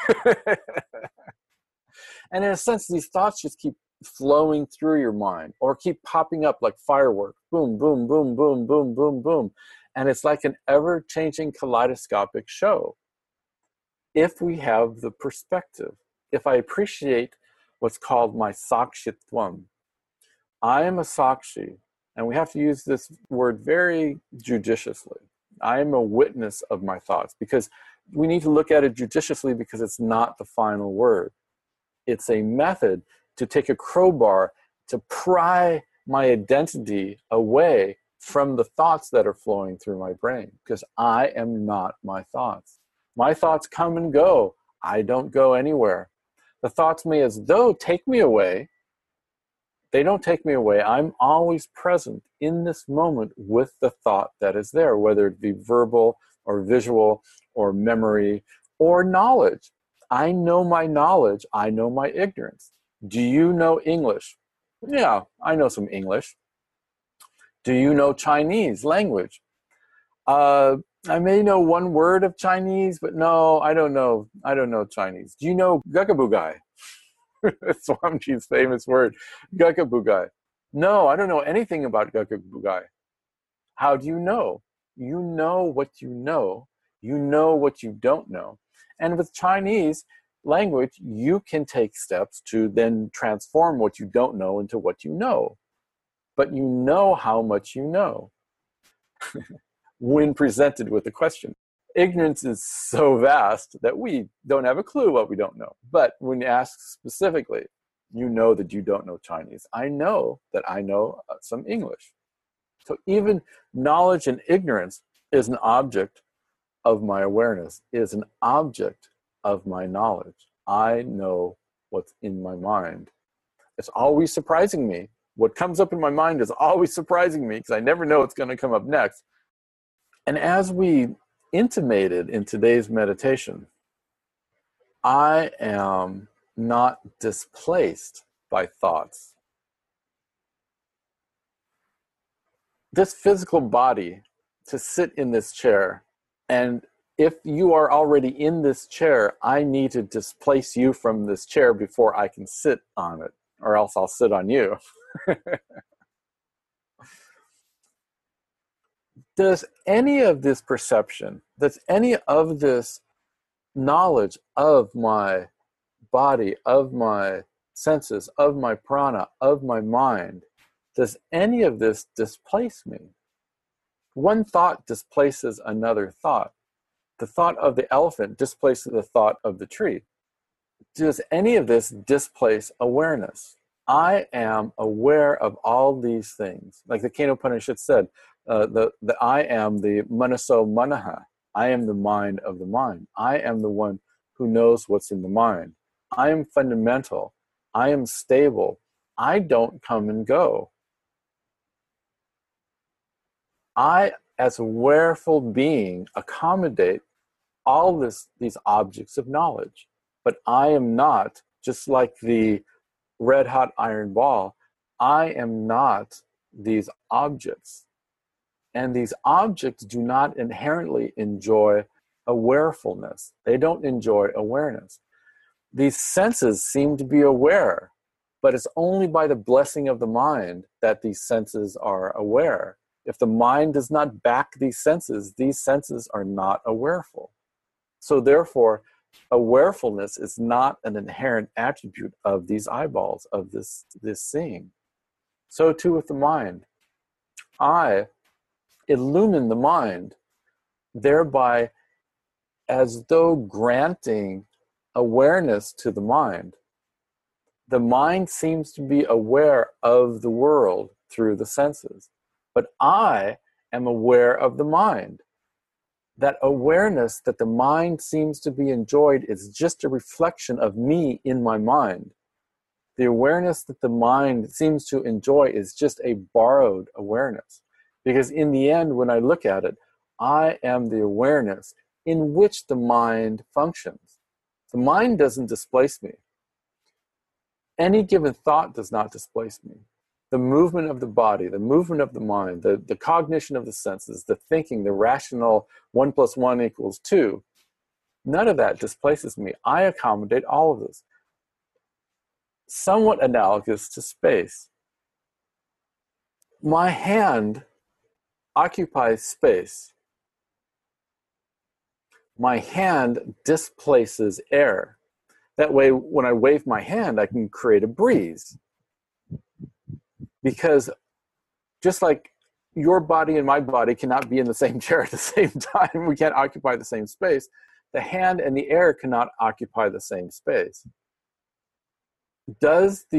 And in a sense, these thoughts just keep flowing through your mind or keep popping up like fireworks. Boom, boom, boom, boom, boom, boom, boom. And it's like an ever-changing kaleidoscopic show. If we have the perspective, if I appreciate what's called my sakshitvam, I am a sakshi, and we have to use this word very judiciously. I am a witness of my thoughts, because we need to look at it judiciously, because it's not the final word. It's a method to take a crowbar to pry my identity away from the thoughts that are flowing through my brain, because I am not my thoughts. My thoughts come and go. I don't go anywhere. The thoughts may as though take me away. They don't take me away. I'm always present in this moment with the thought that is there, whether it be verbal or visual or memory or knowledge. I know my knowledge. I know my ignorance. Do you know English? Yeah, I know some English. Do you know Chinese language? I may know one word of Chinese, but no, I don't know. I don't know Chinese. Do you know Gagabugai? It's Swamiji's famous word, Gagabugai. No, I don't know anything about Gagabugai. How do you know? You know what you know. You know what you don't know. And with Chinese language, you can take steps to then transform what you don't know into what you know. But you know how much you know when presented with a question. Ignorance is so vast that we don't have a clue what we don't know. But when asked specifically, you know that you don't know Chinese. I know that I know some English. So even knowledge and ignorance is an object of my awareness, is an object of my knowledge. I know what's in my mind. It's always surprising me. What comes up in my mind is always surprising me, because I never know what's going to come up next. And as we intimated in today's meditation, I am not displaced by thoughts. This physical body, to sit in this chair, and if you are already in this chair, I need to displace you from this chair before I can sit on it, or else I'll sit on you. Does any of this perception, does any of this knowledge of my body, of my senses, of my prana, of my mind, does any of this displace me? One thought displaces another thought. The thought of the elephant displaces the thought of the tree. Does any of this displace awareness? I am aware of all these things. Like the Kena Upanishad said, the I am the manaso manaha. I am the mind of the mind. I am the one who knows what's in the mind. I am fundamental. I am stable. I don't come and go. I, as a awareful being, accommodate all these objects of knowledge. But I am not, just like the red hot iron ball, I am not these objects. And these objects do not inherently enjoy awarefulness. They don't enjoy awareness. These senses seem to be aware, but it's only by the blessing of the mind that these senses are aware. If the mind does not back these senses are not awareful. So therefore, awarefulness is not an inherent attribute of these eyeballs, of this seeing. So too with the mind. I illumine the mind, thereby as though granting awareness to the mind. The mind seems to be aware of the world through the senses, but I am aware of the mind. That awareness that the mind seems to be enjoyed is just a reflection of me in my mind. The awareness that the mind seems to enjoy is just a borrowed awareness. Because in the end, when I look at it, I am the awareness in which the mind functions. The mind doesn't displace me. Any given thought does not displace me. The movement of the body, the movement of the mind, the cognition of the senses, the thinking, the rational 1 + 1 = 2, none of that displaces me. I accommodate all of this. Somewhat analogous to space. My hand occupies space. My hand displaces air. That way, when I wave my hand, I can create a breeze. Because just like your body and my body cannot be in the same chair at the same time, we can't occupy the same space, the hand and the air cannot occupy the same space. Does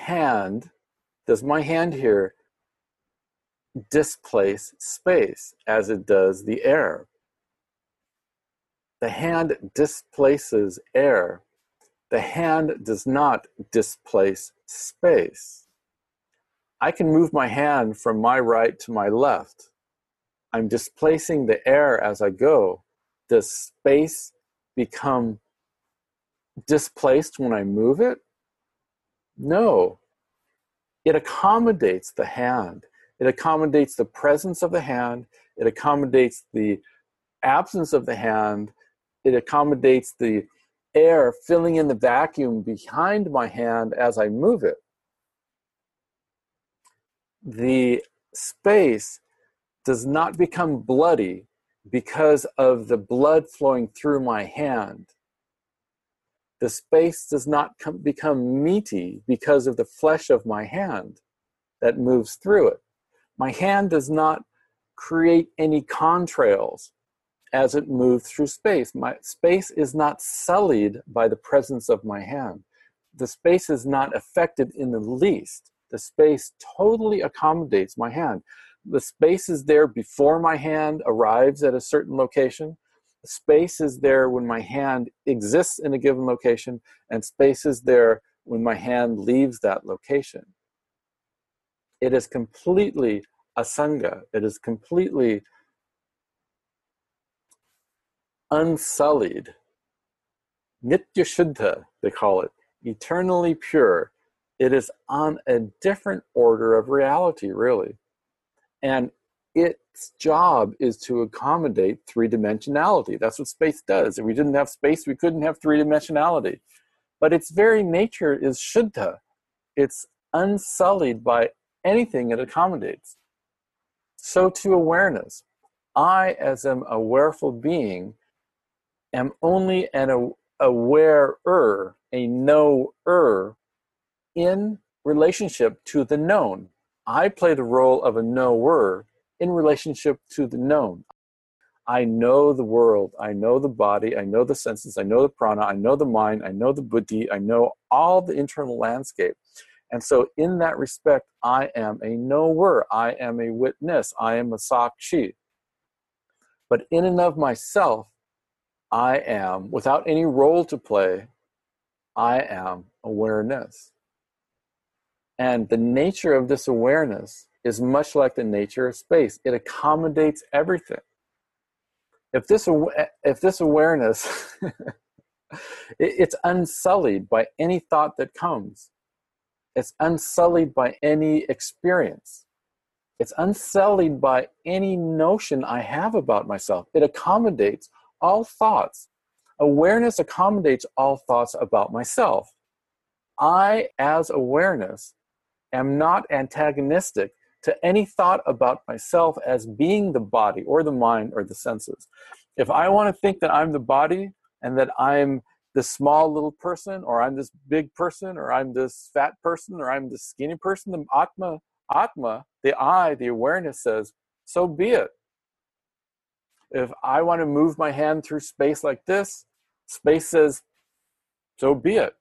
my hand here displace space as it does the air? The hand displaces air. The hand does not displace space. I can move my hand from my right to my left. I'm displacing the air as I go. Does space become displaced when I move it? No. It accommodates the hand. It accommodates the presence of the hand. It accommodates the absence of the hand. It accommodates the air filling in the vacuum behind my hand as I move it. The space does not become bloody because of the blood flowing through my hand. The space does not become meaty because of the flesh of my hand that moves through it. My hand does not create any contrails as it moves through space. My space is not sullied by the presence of my hand. The space is not affected in the least. The space totally accommodates my hand. The space is there before my hand arrives at a certain location. The space is there when my hand exists in a given location, and space is there when my hand leaves that location. It is completely asanga. It is completely unsullied. Nitya Shuddha, they call it. Eternally pure. It is on a different order of reality, really. And its job is to accommodate three-dimensionality. That's what space does. If we didn't have space, we couldn't have three-dimensionality. But its very nature is Shuddha. It's unsullied by anything it accommodates. So too awareness. I, as an awareful being, am only an awarer, a knower, in relationship to the known. I play the role of a knower in relationship to the known. I know the world, I know the body, I know the senses, I know the prana, I know the mind, I know the buddhi, I know all the internal landscape. And so in that respect, I am a knower, I am a witness, I am a sakshi. But in and of myself, I am, without any role to play, I am awareness. And the nature of this awareness is much like the nature of space. It accommodates everything. If this awareness, it's unsullied by any thought that comes. It's unsullied by any experience. It's unsullied by any notion I have about myself. It accommodates all thoughts. Awareness accommodates all thoughts about myself. I, as awareness, am not antagonistic to any thought about myself as being the body or the mind or the senses. If I want to think that I'm the body and that I'm this small little person, or I'm this big person, or I'm this fat person, or I'm this skinny person. The Atma, the I, the awareness says, so be it. If I want to move my hand through space like this, space says, so be it.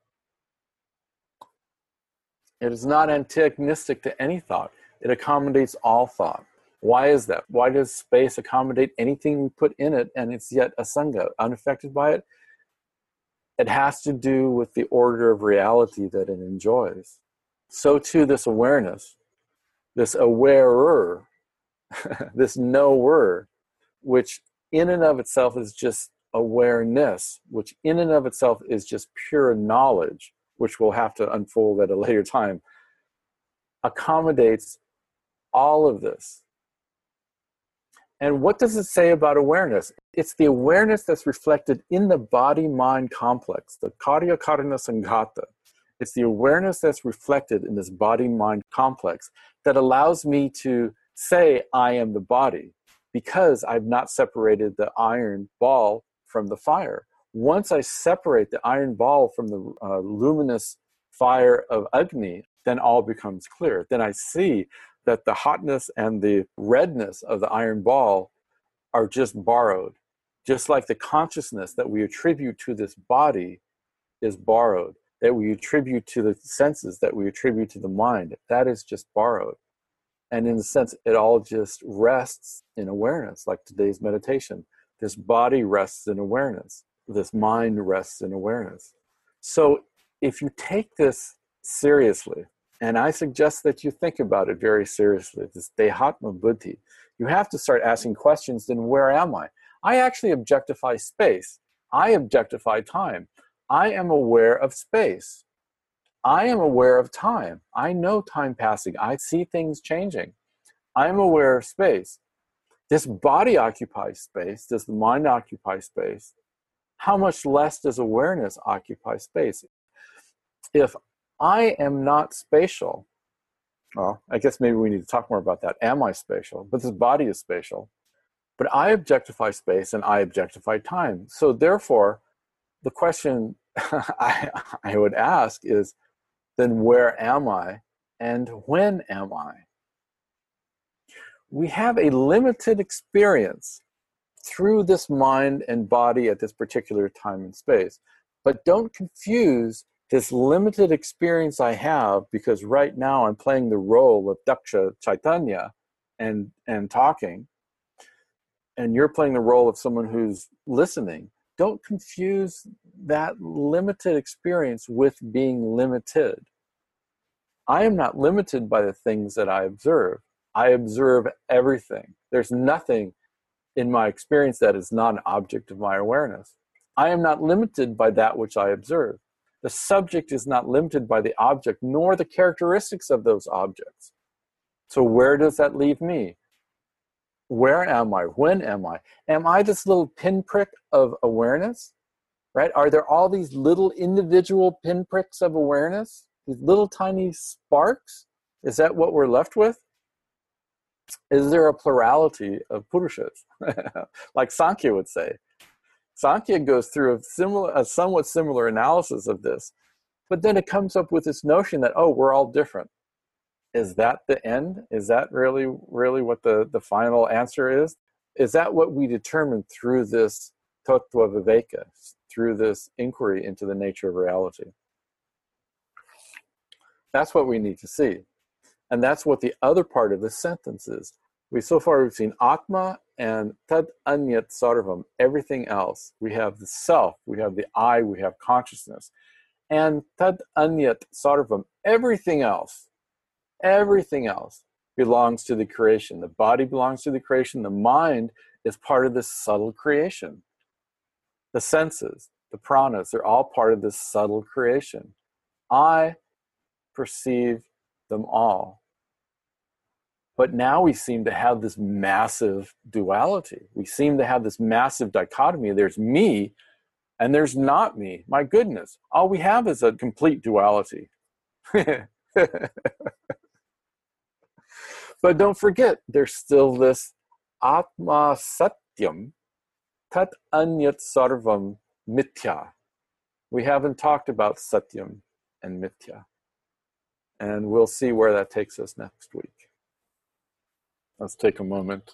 It is not antagonistic to any thought. It accommodates all thought. Why is that? Why does space accommodate anything we put in it and it's yet asanga, unaffected by it? It has to do with the order of reality that it enjoys. So too this awareness, this awarer, this knower, which in and of itself is just awareness, which in and of itself is just pure knowledge, which we'll have to unfold at a later time, accommodates all of this. And what does it say about awareness? It's the awareness that's reflected in the body-mind complex, the Karya Karana Sanghata. It's the awareness that's reflected in this body-mind complex that allows me to say I am the body, because I've not separated the iron ball from the fire. Once I separate the iron ball from the luminous fire of Agni, then all becomes clear. Then I see that the hotness and the redness of the iron ball are just borrowed. Just like the consciousness that we attribute to this body is borrowed, that we attribute to the senses, that we attribute to the mind, that is just borrowed. And in a sense, it all just rests in awareness, like today's meditation. This body rests in awareness. This mind rests in awareness. So if you take this seriously, and I suggest that you think about it very seriously, this Dehatma Buddhi, you have to start asking questions, then where am I? I actually objectify space. I objectify time. I am aware of space. I am aware of time. I know time passing. I see things changing. I'm aware of space. This body occupies space. Does the mind occupy space? How much less does awareness occupy space? If I am not spatial, well, I guess maybe we need to talk more about that. Am I spatial? But this body is spatial. But I objectify space and I objectify time. So therefore, the question I would ask is, then where am I and when am I? We have a limited experience through this mind and body at this particular time and space. But don't confuse this limited experience I have, because right now I'm playing the role of Daksha Chaitanya and talking, and you're playing the role of someone who's listening. Don't confuse that limited experience with being limited. I am not limited by the things that I observe. I observe everything. There's nothing in my experience that is not an object of my awareness. I am not limited by that which I observe. The subject is not limited by the object, nor the characteristics of those objects. So where does that leave me? Where am I? When am I? Am I this little pinprick of awareness? Right? Are there all these little individual pinpricks of awareness? These little tiny sparks? Is that what we're left with? Is there a plurality of Purushas? Like Sankhya would say. Sankhya goes through a somewhat similar analysis of this, but then it comes up with this notion that, oh, we're all different. Is that the end? Is that really what the final answer is? Is that what we determine through this tattva viveka, through this inquiry into the nature of reality? That's what we need to see. And that's what the other part of this sentence is. So far we've seen Atma and Tad Anyat Sarvam, everything else. We have the self, we have the I, we have consciousness. And Tad Anyat Sarvam, everything else belongs to the creation. The body belongs to the creation. The mind is part of this subtle creation. The senses, the pranas, they're all part of this subtle creation. I perceive them all. But now we seem to have this massive duality. We seem to have this massive dichotomy. There's me and there's not me. My goodness, all we have is a complete duality. But don't forget, there's still this Atma Satyam, Tat Anyat Sarvam Mithya. we haven't talked about Satyam and Mithya. And we'll see where that takes us next week. Let's take a moment.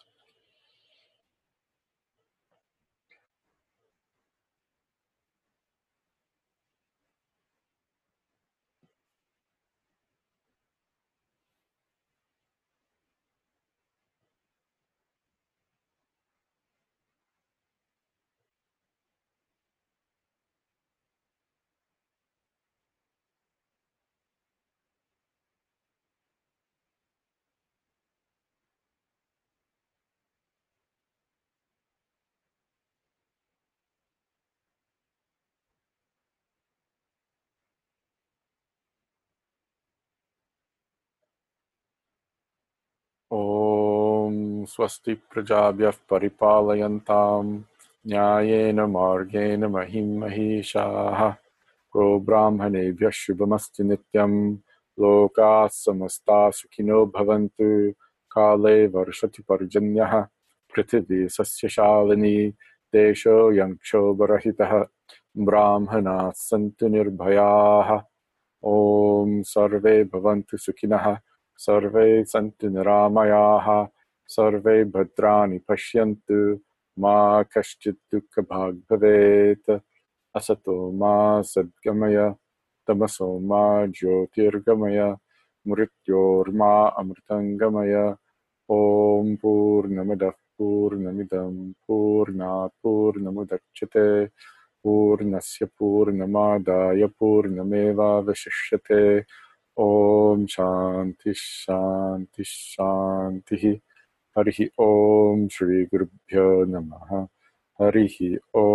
Om Swasti Prajabhyah Paripalayantam Nyayena Margena Mahim Mahishaha Go Brahmanebhyah Shubhamasti Nityam Loka Samasta Sukhino Bhavantu Kale Varshati Parjanyah Prithvi Sasya Shalini Desho Yanksho Barahitaha Brahmana Santu Nirbhayaha Om Sarve Bhavantu Sukhinah Sarve Santu Niramayaha Sarve Bhadrani Pashyantu Ma Kaschit Dukkha Bhag Bhavet Asato Ma Sadgamaya Tamaso Ma Jyotirgamaya Mrityor Ma Amritangamaya Om Purnamadah Purnamidam Purnat Purnamudachyate Purnasya Purnamadaya Purnameva Vashishyate Om Shanti Shanti Shanti Harihi Om Shri Gurubhyo Namaha Harihi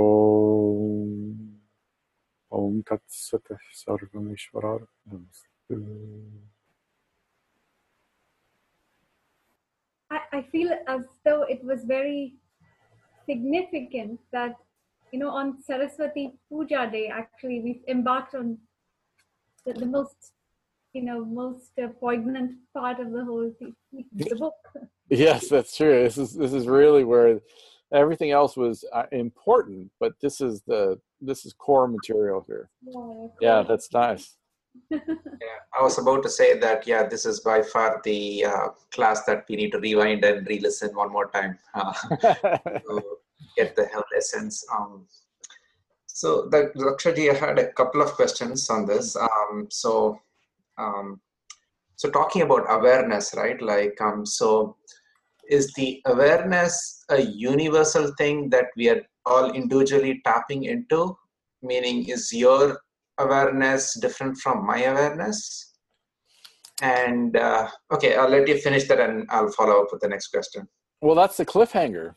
Om Om Tat Sat Sarvameshwarar I feel as though it was very significant that, on Saraswati Puja Day, actually, we've embarked on the most, most poignant part of the whole the book. Yes, that's true. This is really where everything else was important, but this is core material here. Yeah, that's nice. Yeah, I was about to say that, this is by far the class that we need to rewind and re-listen one more time to get the whole essence. So, Rakshaji, I had a couple of questions on this. So talking about awareness, right? So is the awareness a universal thing that we are all individually tapping into? Meaning, is your awareness different from my awareness? And okay, I'll let you finish that and I'll follow up with the next question. Well, that's the cliffhanger.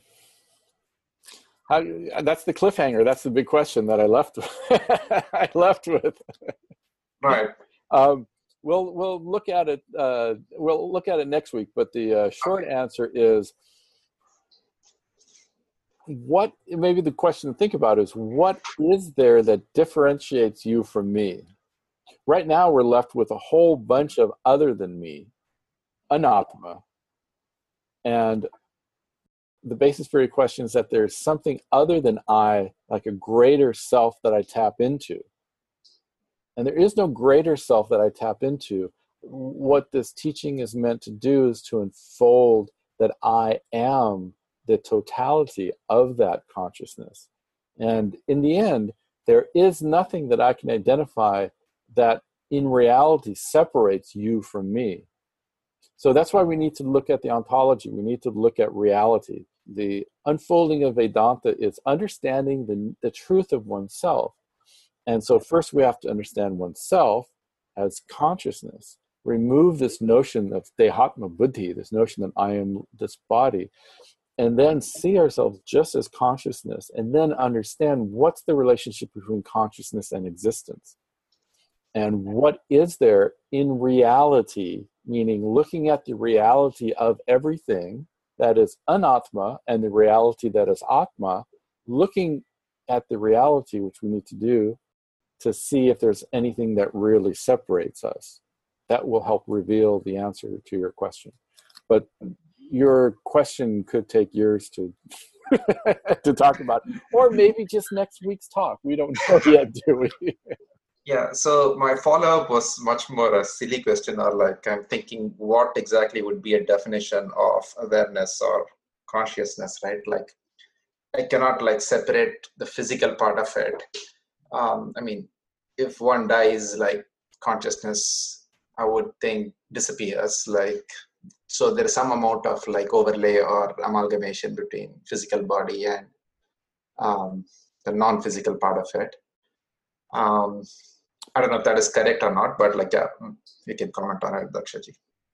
That's the cliffhanger. That's the big question that I left with. Right. We'll look at it. We'll look at it next week. But the short answer is, maybe the question to think about is, what is there that differentiates you from me? Right now, we're left with a whole bunch of other than me, anatma. And the basis for your question is that there's something other than I, like a greater self that I tap into. And there is no greater self that I tap into. What this teaching is meant to do is to unfold that I am the totality of that consciousness. And in the end, there is nothing that I can identify that in reality separates you from me. So that's why we need to look at the ontology. We need to look at reality. The unfolding of Vedanta is understanding the truth of oneself. And so first we have to understand oneself as consciousness. Remove this notion of dehatma buddhi, this notion that I am this body, and then see ourselves just as consciousness, and then understand what's the relationship between consciousness and existence. And what is there in reality, meaning looking at the reality of everything that is anatma and the reality that is atma, looking at the reality, which we need to do, to see if there's anything that really separates us. That will help reveal the answer to your question. But your question could take years to to talk about, or maybe just next week's talk. We don't know yet, do we? Yeah, so my follow-up was much more a silly question, or like I'm thinking what exactly would be a definition of awareness or consciousness, right? Like I cannot like separate the physical part of it. I mean, if one dies, like consciousness, I would think disappears. Like, so there is some amount of like overlay or amalgamation between physical body and the non-physical part of it. I don't know if that is correct or not, but like, yeah, you can comment on it, Dakshaji.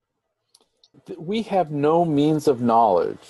We have no means of knowledge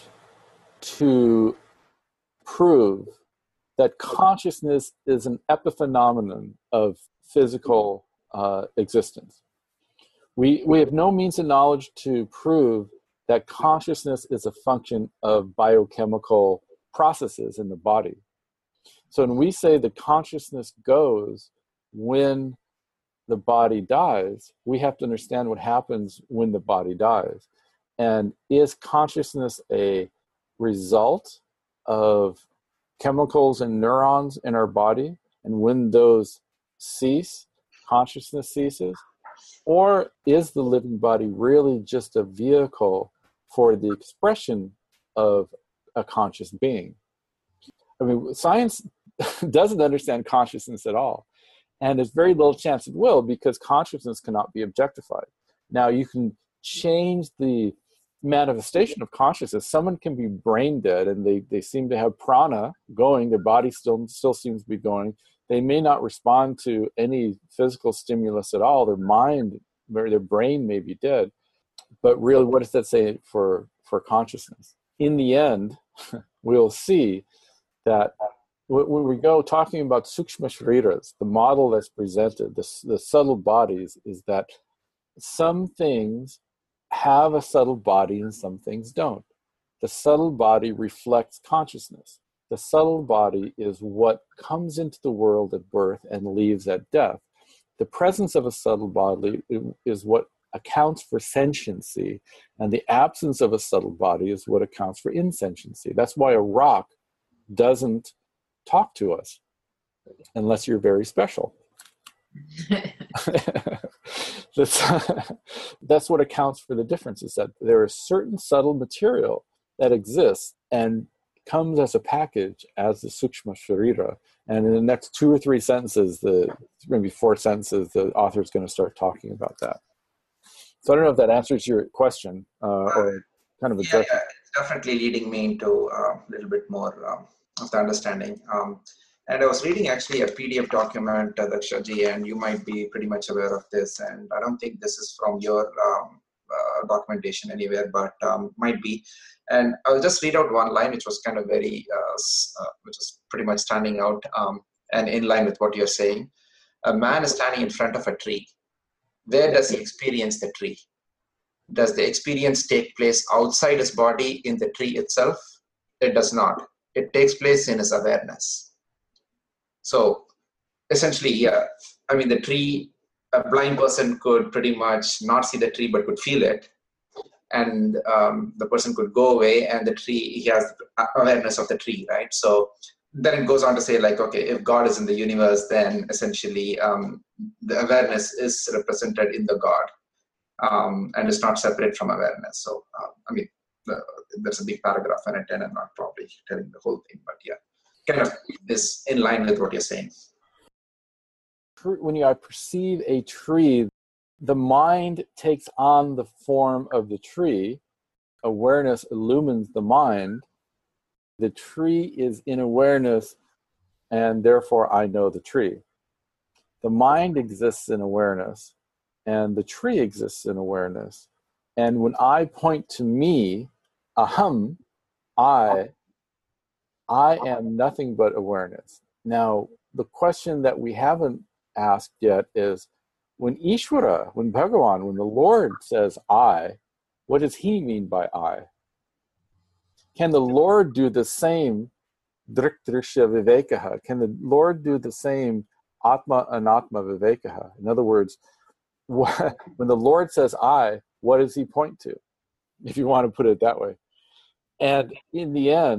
to prove that consciousness is an epiphenomenon of physical existence. We have no means of knowledge to prove that consciousness is a function of biochemical processes in the body. So when we say that consciousness goes when the body dies, we have to understand what happens when the body dies. And is consciousness a result of chemicals and neurons in our body? And when those cease, consciousness ceases? Or is the living body really just a vehicle for the expression of a conscious being? I mean, science doesn't understand consciousness at all. And there's very little chance it will, because consciousness cannot be objectified. Now, you can change the manifestation of consciousness. Someone can be brain dead and they seem to have prana going, their body still seems to be going. They may not respond to any physical stimulus at all. Their mind, their brain may be dead. But really, what does that say for consciousness? In the end, we'll see that when we go talking about sukshma shariras, the model that's presented, the subtle bodies, is that some things have a subtle body and some things don't. The subtle body reflects consciousness. The subtle body is what comes into the world at birth and leaves at death. The presence of a subtle body is what accounts for sentiency, and the absence of a subtle body is what accounts for insentiency. That's why a rock doesn't talk to us unless you're very special. That's what accounts for the difference, is that there is certain subtle material that exists and comes as a package as the sukshma sharira. And in the next 2 or 3 sentences, maybe 4 sentences, the author is going to start talking about that. So I don't know if that answers your question or kind of addresses. Yeah, it's definitely leading me into a little bit more of the understanding. And I was reading actually a PDF document, Dakshaji, and you might be pretty much aware of this. And I don't think this is from your documentation anywhere, but might be. And I'll just read out one line, which was kind of very, which is pretty much standing out and in line with what you're saying. A man is standing in front of a tree. Where does he experience the tree? Does the experience take place outside his body in the tree itself? It does not. It takes place in his awareness. So essentially, yeah, I mean, the tree, a blind person could pretty much not see the tree, but could feel it. And the person could go away, and the tree, he has awareness of the tree, right? So then it goes on to say, like, okay, if God is in the universe, then essentially the awareness is represented in the God and is not separate from awareness. So, I mean, there's a big paragraph in it, and I'm not probably telling the whole thing, but yeah, kind of is in line with what you're saying. When I perceive a tree, the mind takes on the form of the tree. Awareness illumines the mind. The tree is in awareness, and therefore I know the tree. The mind exists in awareness, and the tree exists in awareness. And when I point to me, aham, I am nothing but awareness. Now, the question that we haven't asked yet is, when Ishvara, when Bhagavan, when the Lord says I, what does he mean by I? Can the Lord do the same drik drishya vivekaha? Can the Lord do the same atma anatma vivekaha? In other words, when the Lord says I, what does he point to? If you want to put it that way. And in the end,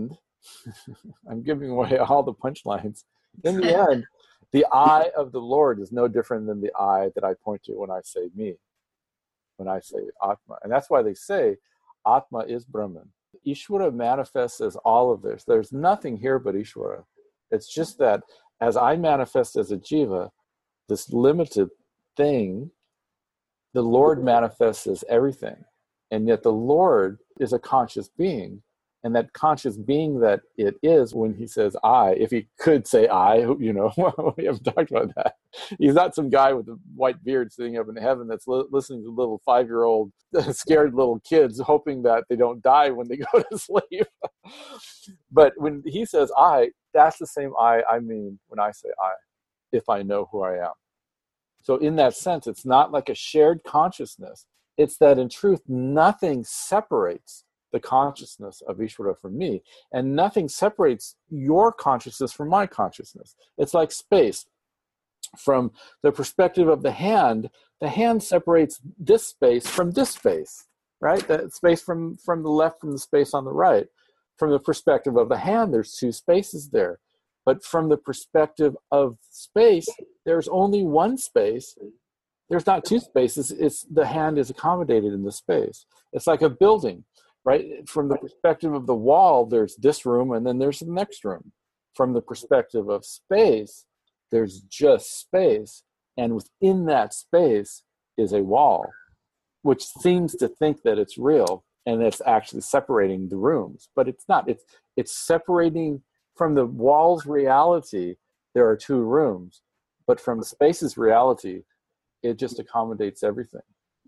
I'm giving away all the punchlines. In the end, the I of the Lord is no different than the I that I point to when I say me, when I say Atma. And that's why they say Atma is Brahman. Ishvara manifests as all of this. There's nothing here but Ishvara. It's just that as I manifest as a jiva, this limited thing, the Lord manifests as everything. And yet the Lord is a conscious being. And that conscious being that it is, when he says I, if he could say I, we haven't talked about that. He's not some guy with a white beard sitting up in heaven that's listening to little 5-year-old scared little kids hoping that they don't die when they go to sleep. But when he says I, that's the same I mean when I say I, if I know who I am. So in that sense, it's not like a shared consciousness. It's that in truth, nothing separates the consciousness of Ishvara from me, and nothing separates your consciousness from my consciousness. It's like space. From the perspective of the hand separates this space from this space, right? That space from the left from the space on the right. From the perspective of the hand, there's 2 spaces there. But from the perspective of space, there's only one space. There's not 2 spaces. It's the hand is accommodated in the space. It's like a building, right? From the perspective of the wall, there's this room and then there's the next room. From the perspective of space, there's just space. And within that space is a wall, which seems to think that it's real and it's actually separating the rooms. But it's not. It's separating from the wall's reality. There are 2 rooms. But from space's reality, it just accommodates everything.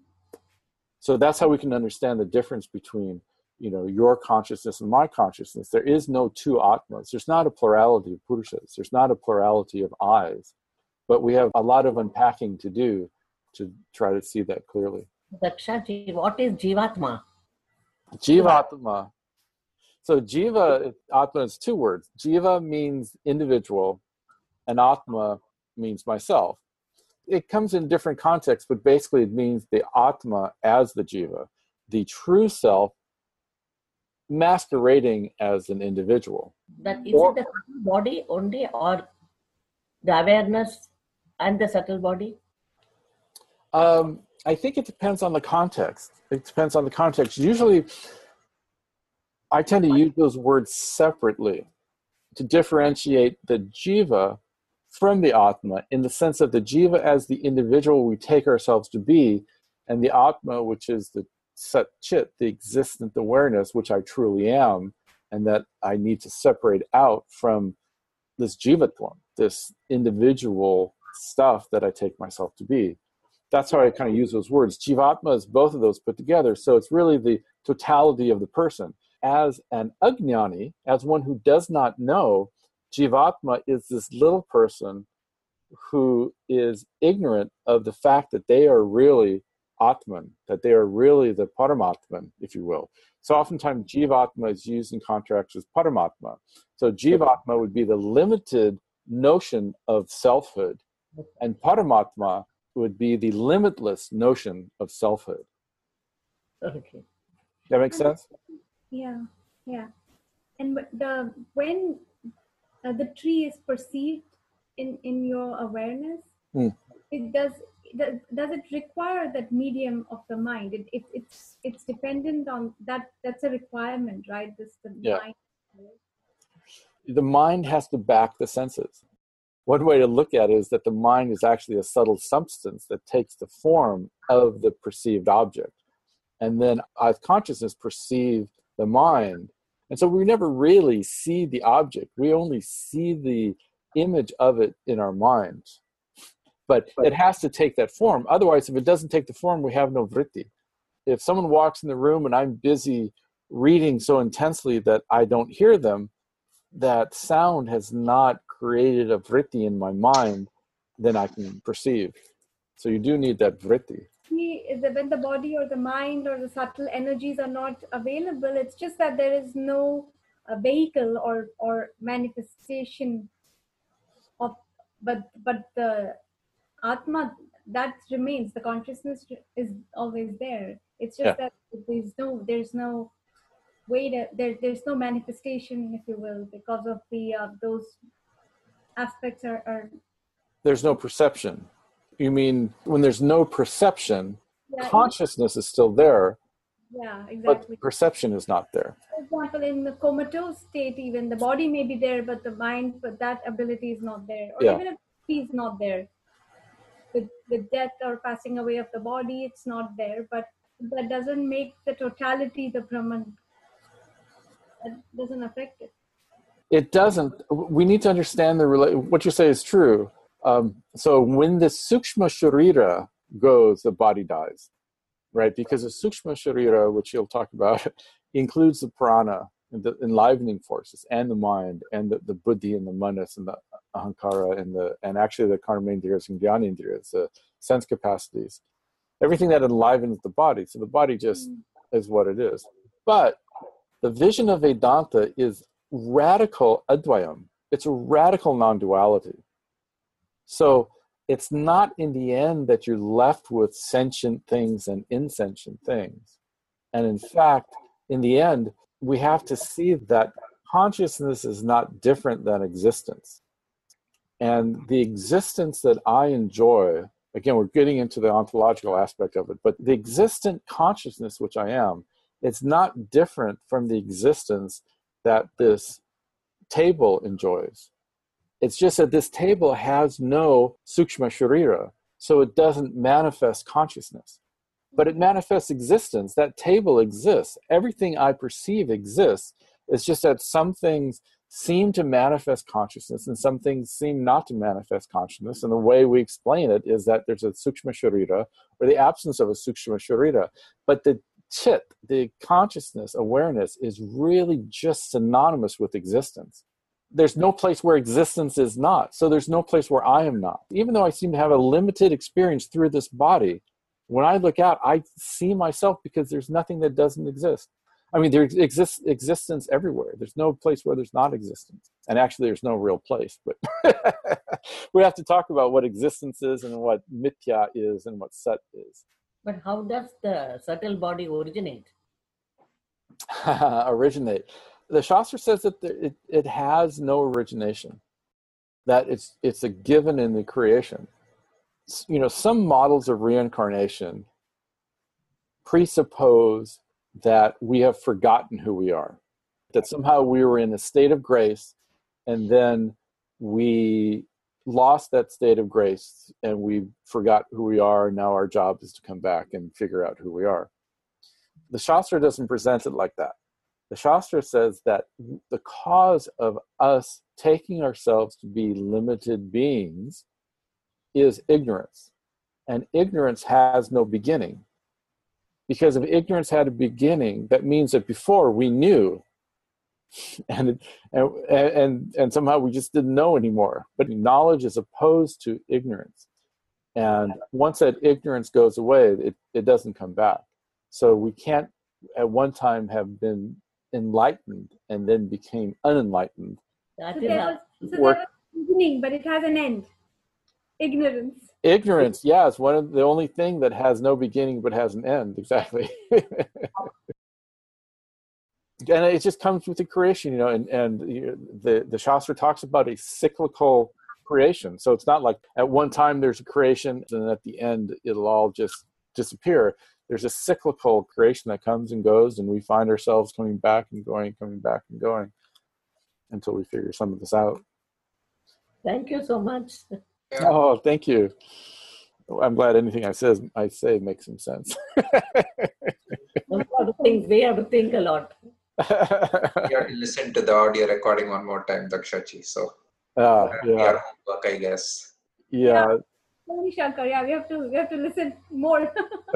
So that's how we can understand the difference between, your consciousness and my consciousness. There is no 2 Atmas. There's not a plurality of Purushas. There's not a plurality of I's. But we have a lot of unpacking to do to try to see that clearly. Dakshaji, what is Jivatma? Jivatma. So Jiva, Atma is 2 words. Jiva means individual, and Atma means myself. It comes in different contexts, but basically it means the Atma as the Jiva, the true self masquerading as an individual. But is it the subtle body only, or the awareness and the subtle body? I think it depends on the context. It depends on the context. Usually, I tend to use those words separately to differentiate the Jiva from the Atma, in the sense of the Jiva as the individual we take ourselves to be, and the Atma, which is the Sat Chit, the existent awareness, which I truly am, and that I need to separate out from this Jivatvam, this individual stuff that I take myself to be. That's how I kind of use those words. Jivatma is both of those put together. So it's really the totality of the person. As an Ajnani, as one who does not know, Jivatma is this little person who is ignorant of the fact that they are really Atman, that they are really the Paramatman, if you will. So oftentimes Jivatma is used in contrast with Paramatma. So Jivatma would be the limited notion of selfhood, and Paramatma would be the limitless notion of selfhood. Okay. That makes sense? Yeah. And when the tree is perceived in your awareness, it does it require that medium of the mind? It's dependent on that. That's a requirement, right? Mind. The mind has to back the senses. One way to look at it is that the mind is actually a subtle substance that takes the form of the perceived object. And then as consciousness perceive the mind. And so we never really see the object. We only see the image of it in our minds. But it has to take that form. Otherwise, if it doesn't take the form, we have no vritti. If someone walks in the room and I'm busy reading so intensely that I don't hear them, that sound has not created a vritti in my mind, then I can perceive. So you do need that vritti. When the body or the mind or the subtle energies are not available, it's just that there is no vehicle or manifestation of, but the Atma, that remains. The consciousness is always there. It's just that there's no way that there's no manifestation, if you will, because of the those aspects are There's no perception. You mean when there's no perception, yeah, consciousness is still there, yeah, but exactly. perception is not there. For example, in the comatose state, even the body may be there, but the mind, but that ability is not there. Or Yeah. even if he is not there, with death or passing away of the body, it's not there. But that doesn't make the totality the Brahman. That doesn't affect it. It doesn't. We need to understand what you say is true. So when the Sukshma Sharira goes, the body dies, right? Because the Sukshma Sharira, which you'll talk about, includes the prana, and the enlivening forces, and the mind, and the buddhi, and the manas, and the ahankara, and actually the karmendriyas and jnanendriyas, the sense capacities, everything that enlivens the body. So the body just is what it is. But the vision of Vedanta is radical advayam. It's a radical non-duality. So it's not in the end that you're left with sentient things and insentient things. And in fact, in the end, we have to see that consciousness is not different than existence. And the existence that I enjoy, again, we're getting into the ontological aspect of it, but the existent consciousness, which I am, it's not different from the existence that this table enjoys. It's just that this table has no sukshma sharira, so it doesn't manifest consciousness. But it manifests existence. That table exists. Everything I perceive exists. It's just that some things seem to manifest consciousness and some things seem not to manifest consciousness. And the way we explain it is that there's a sukshma sharira or the absence of a sukshma sharira. But the chit, the consciousness, awareness, is really just synonymous with existence. There's no place where existence is not. So there's no place where I am not. Even though I seem to have a limited experience through this body, when I look out, I see myself because there's nothing that doesn't exist. I mean, there exists existence everywhere. There's no place where there's not existence. And actually, there's no real place. But we have to talk about what existence is and what mithya is and what sat is. But how does the subtle body originate? Originate. The Shastra says that it has no origination, that it's a given in the creation. You know, some models of reincarnation presuppose that we have forgotten who we are, that somehow we were in a state of grace and then we lost that state of grace and we forgot who we are, and now our job is to come back and figure out who we are. The Shastra doesn't present it like that. The Shastra says that the cause of us taking ourselves to be limited beings is ignorance. And ignorance has no beginning. Because if ignorance had a beginning, that means that before we knew, and somehow we just didn't know anymore. But knowledge is opposed to ignorance. And once that ignorance goes away, it doesn't come back. So we can't at one time have been enlightened and then became unenlightened. So there was a beginning, but it has an end. Ignorance, yeah, it's one of the only thing that has no beginning but has an end. Exactly. And it just comes with the creation, you know, and the Shastra talks about a cyclical creation. So it's not like at one time there's a creation and at the end it'll all just disappear. There's a cyclical creation that comes and goes, and we find ourselves coming back and going, coming back and going until we figure some of this out. Thank you so much. Yeah. Oh, thank you. I'm glad anything I say makes some sense. We have to think a lot. You have to listen to the audio recording one more time, Dakshaji. So yeah. Your homework, I guess. Yeah. Holy Shankar, yeah, we have to listen more.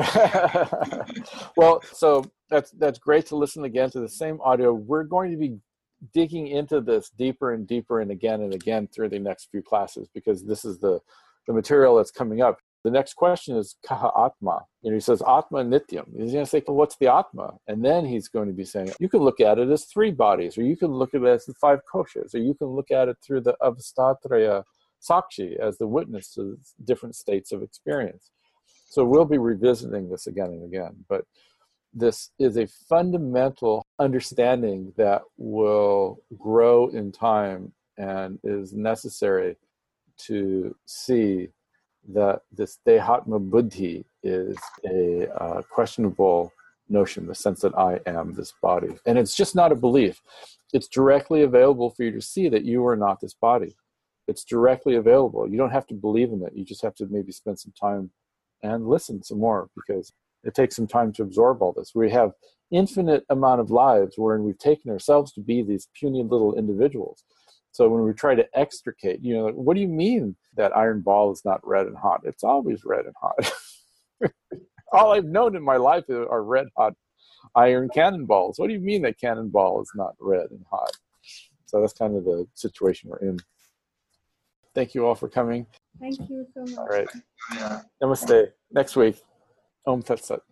Well, so that's great to listen again to the same audio. We're going to be digging into this deeper and deeper and again through the next few classes, because this is the material that's coming up. The next question is Kaha Atma. He says Atma Nityam. He's going to say, well, what's the Atma? And then he's going to be saying, you can look at it as 3 bodies, or you can look at it as the 5 koshas, or you can look at it through the Avastatraya Sakshi as the witness to different states of experience. So we'll be revisiting this again and again. But this is a fundamental understanding that will grow in time and is necessary to see that this dehatma buddhi is a questionable notion, the sense that I am this body. And it's just not a belief. It's directly available for you to see that you are not this body. It's directly available. You don't have to believe in it. You just have to maybe spend some time and listen some more, because it takes some time to absorb all this. We have infinite amount of lives wherein we've taken ourselves to be these puny little individuals. So when we try to extricate, what do you mean that iron ball is not red and hot? It's always red and hot. All I've known in my life are red hot iron cannonballs. What do you mean that cannonball is not red and hot? So that's kind of the situation we're in. Thank you all for coming. Thank you so much. All right. Yeah. Namaste. Next week. Om Tat Sat.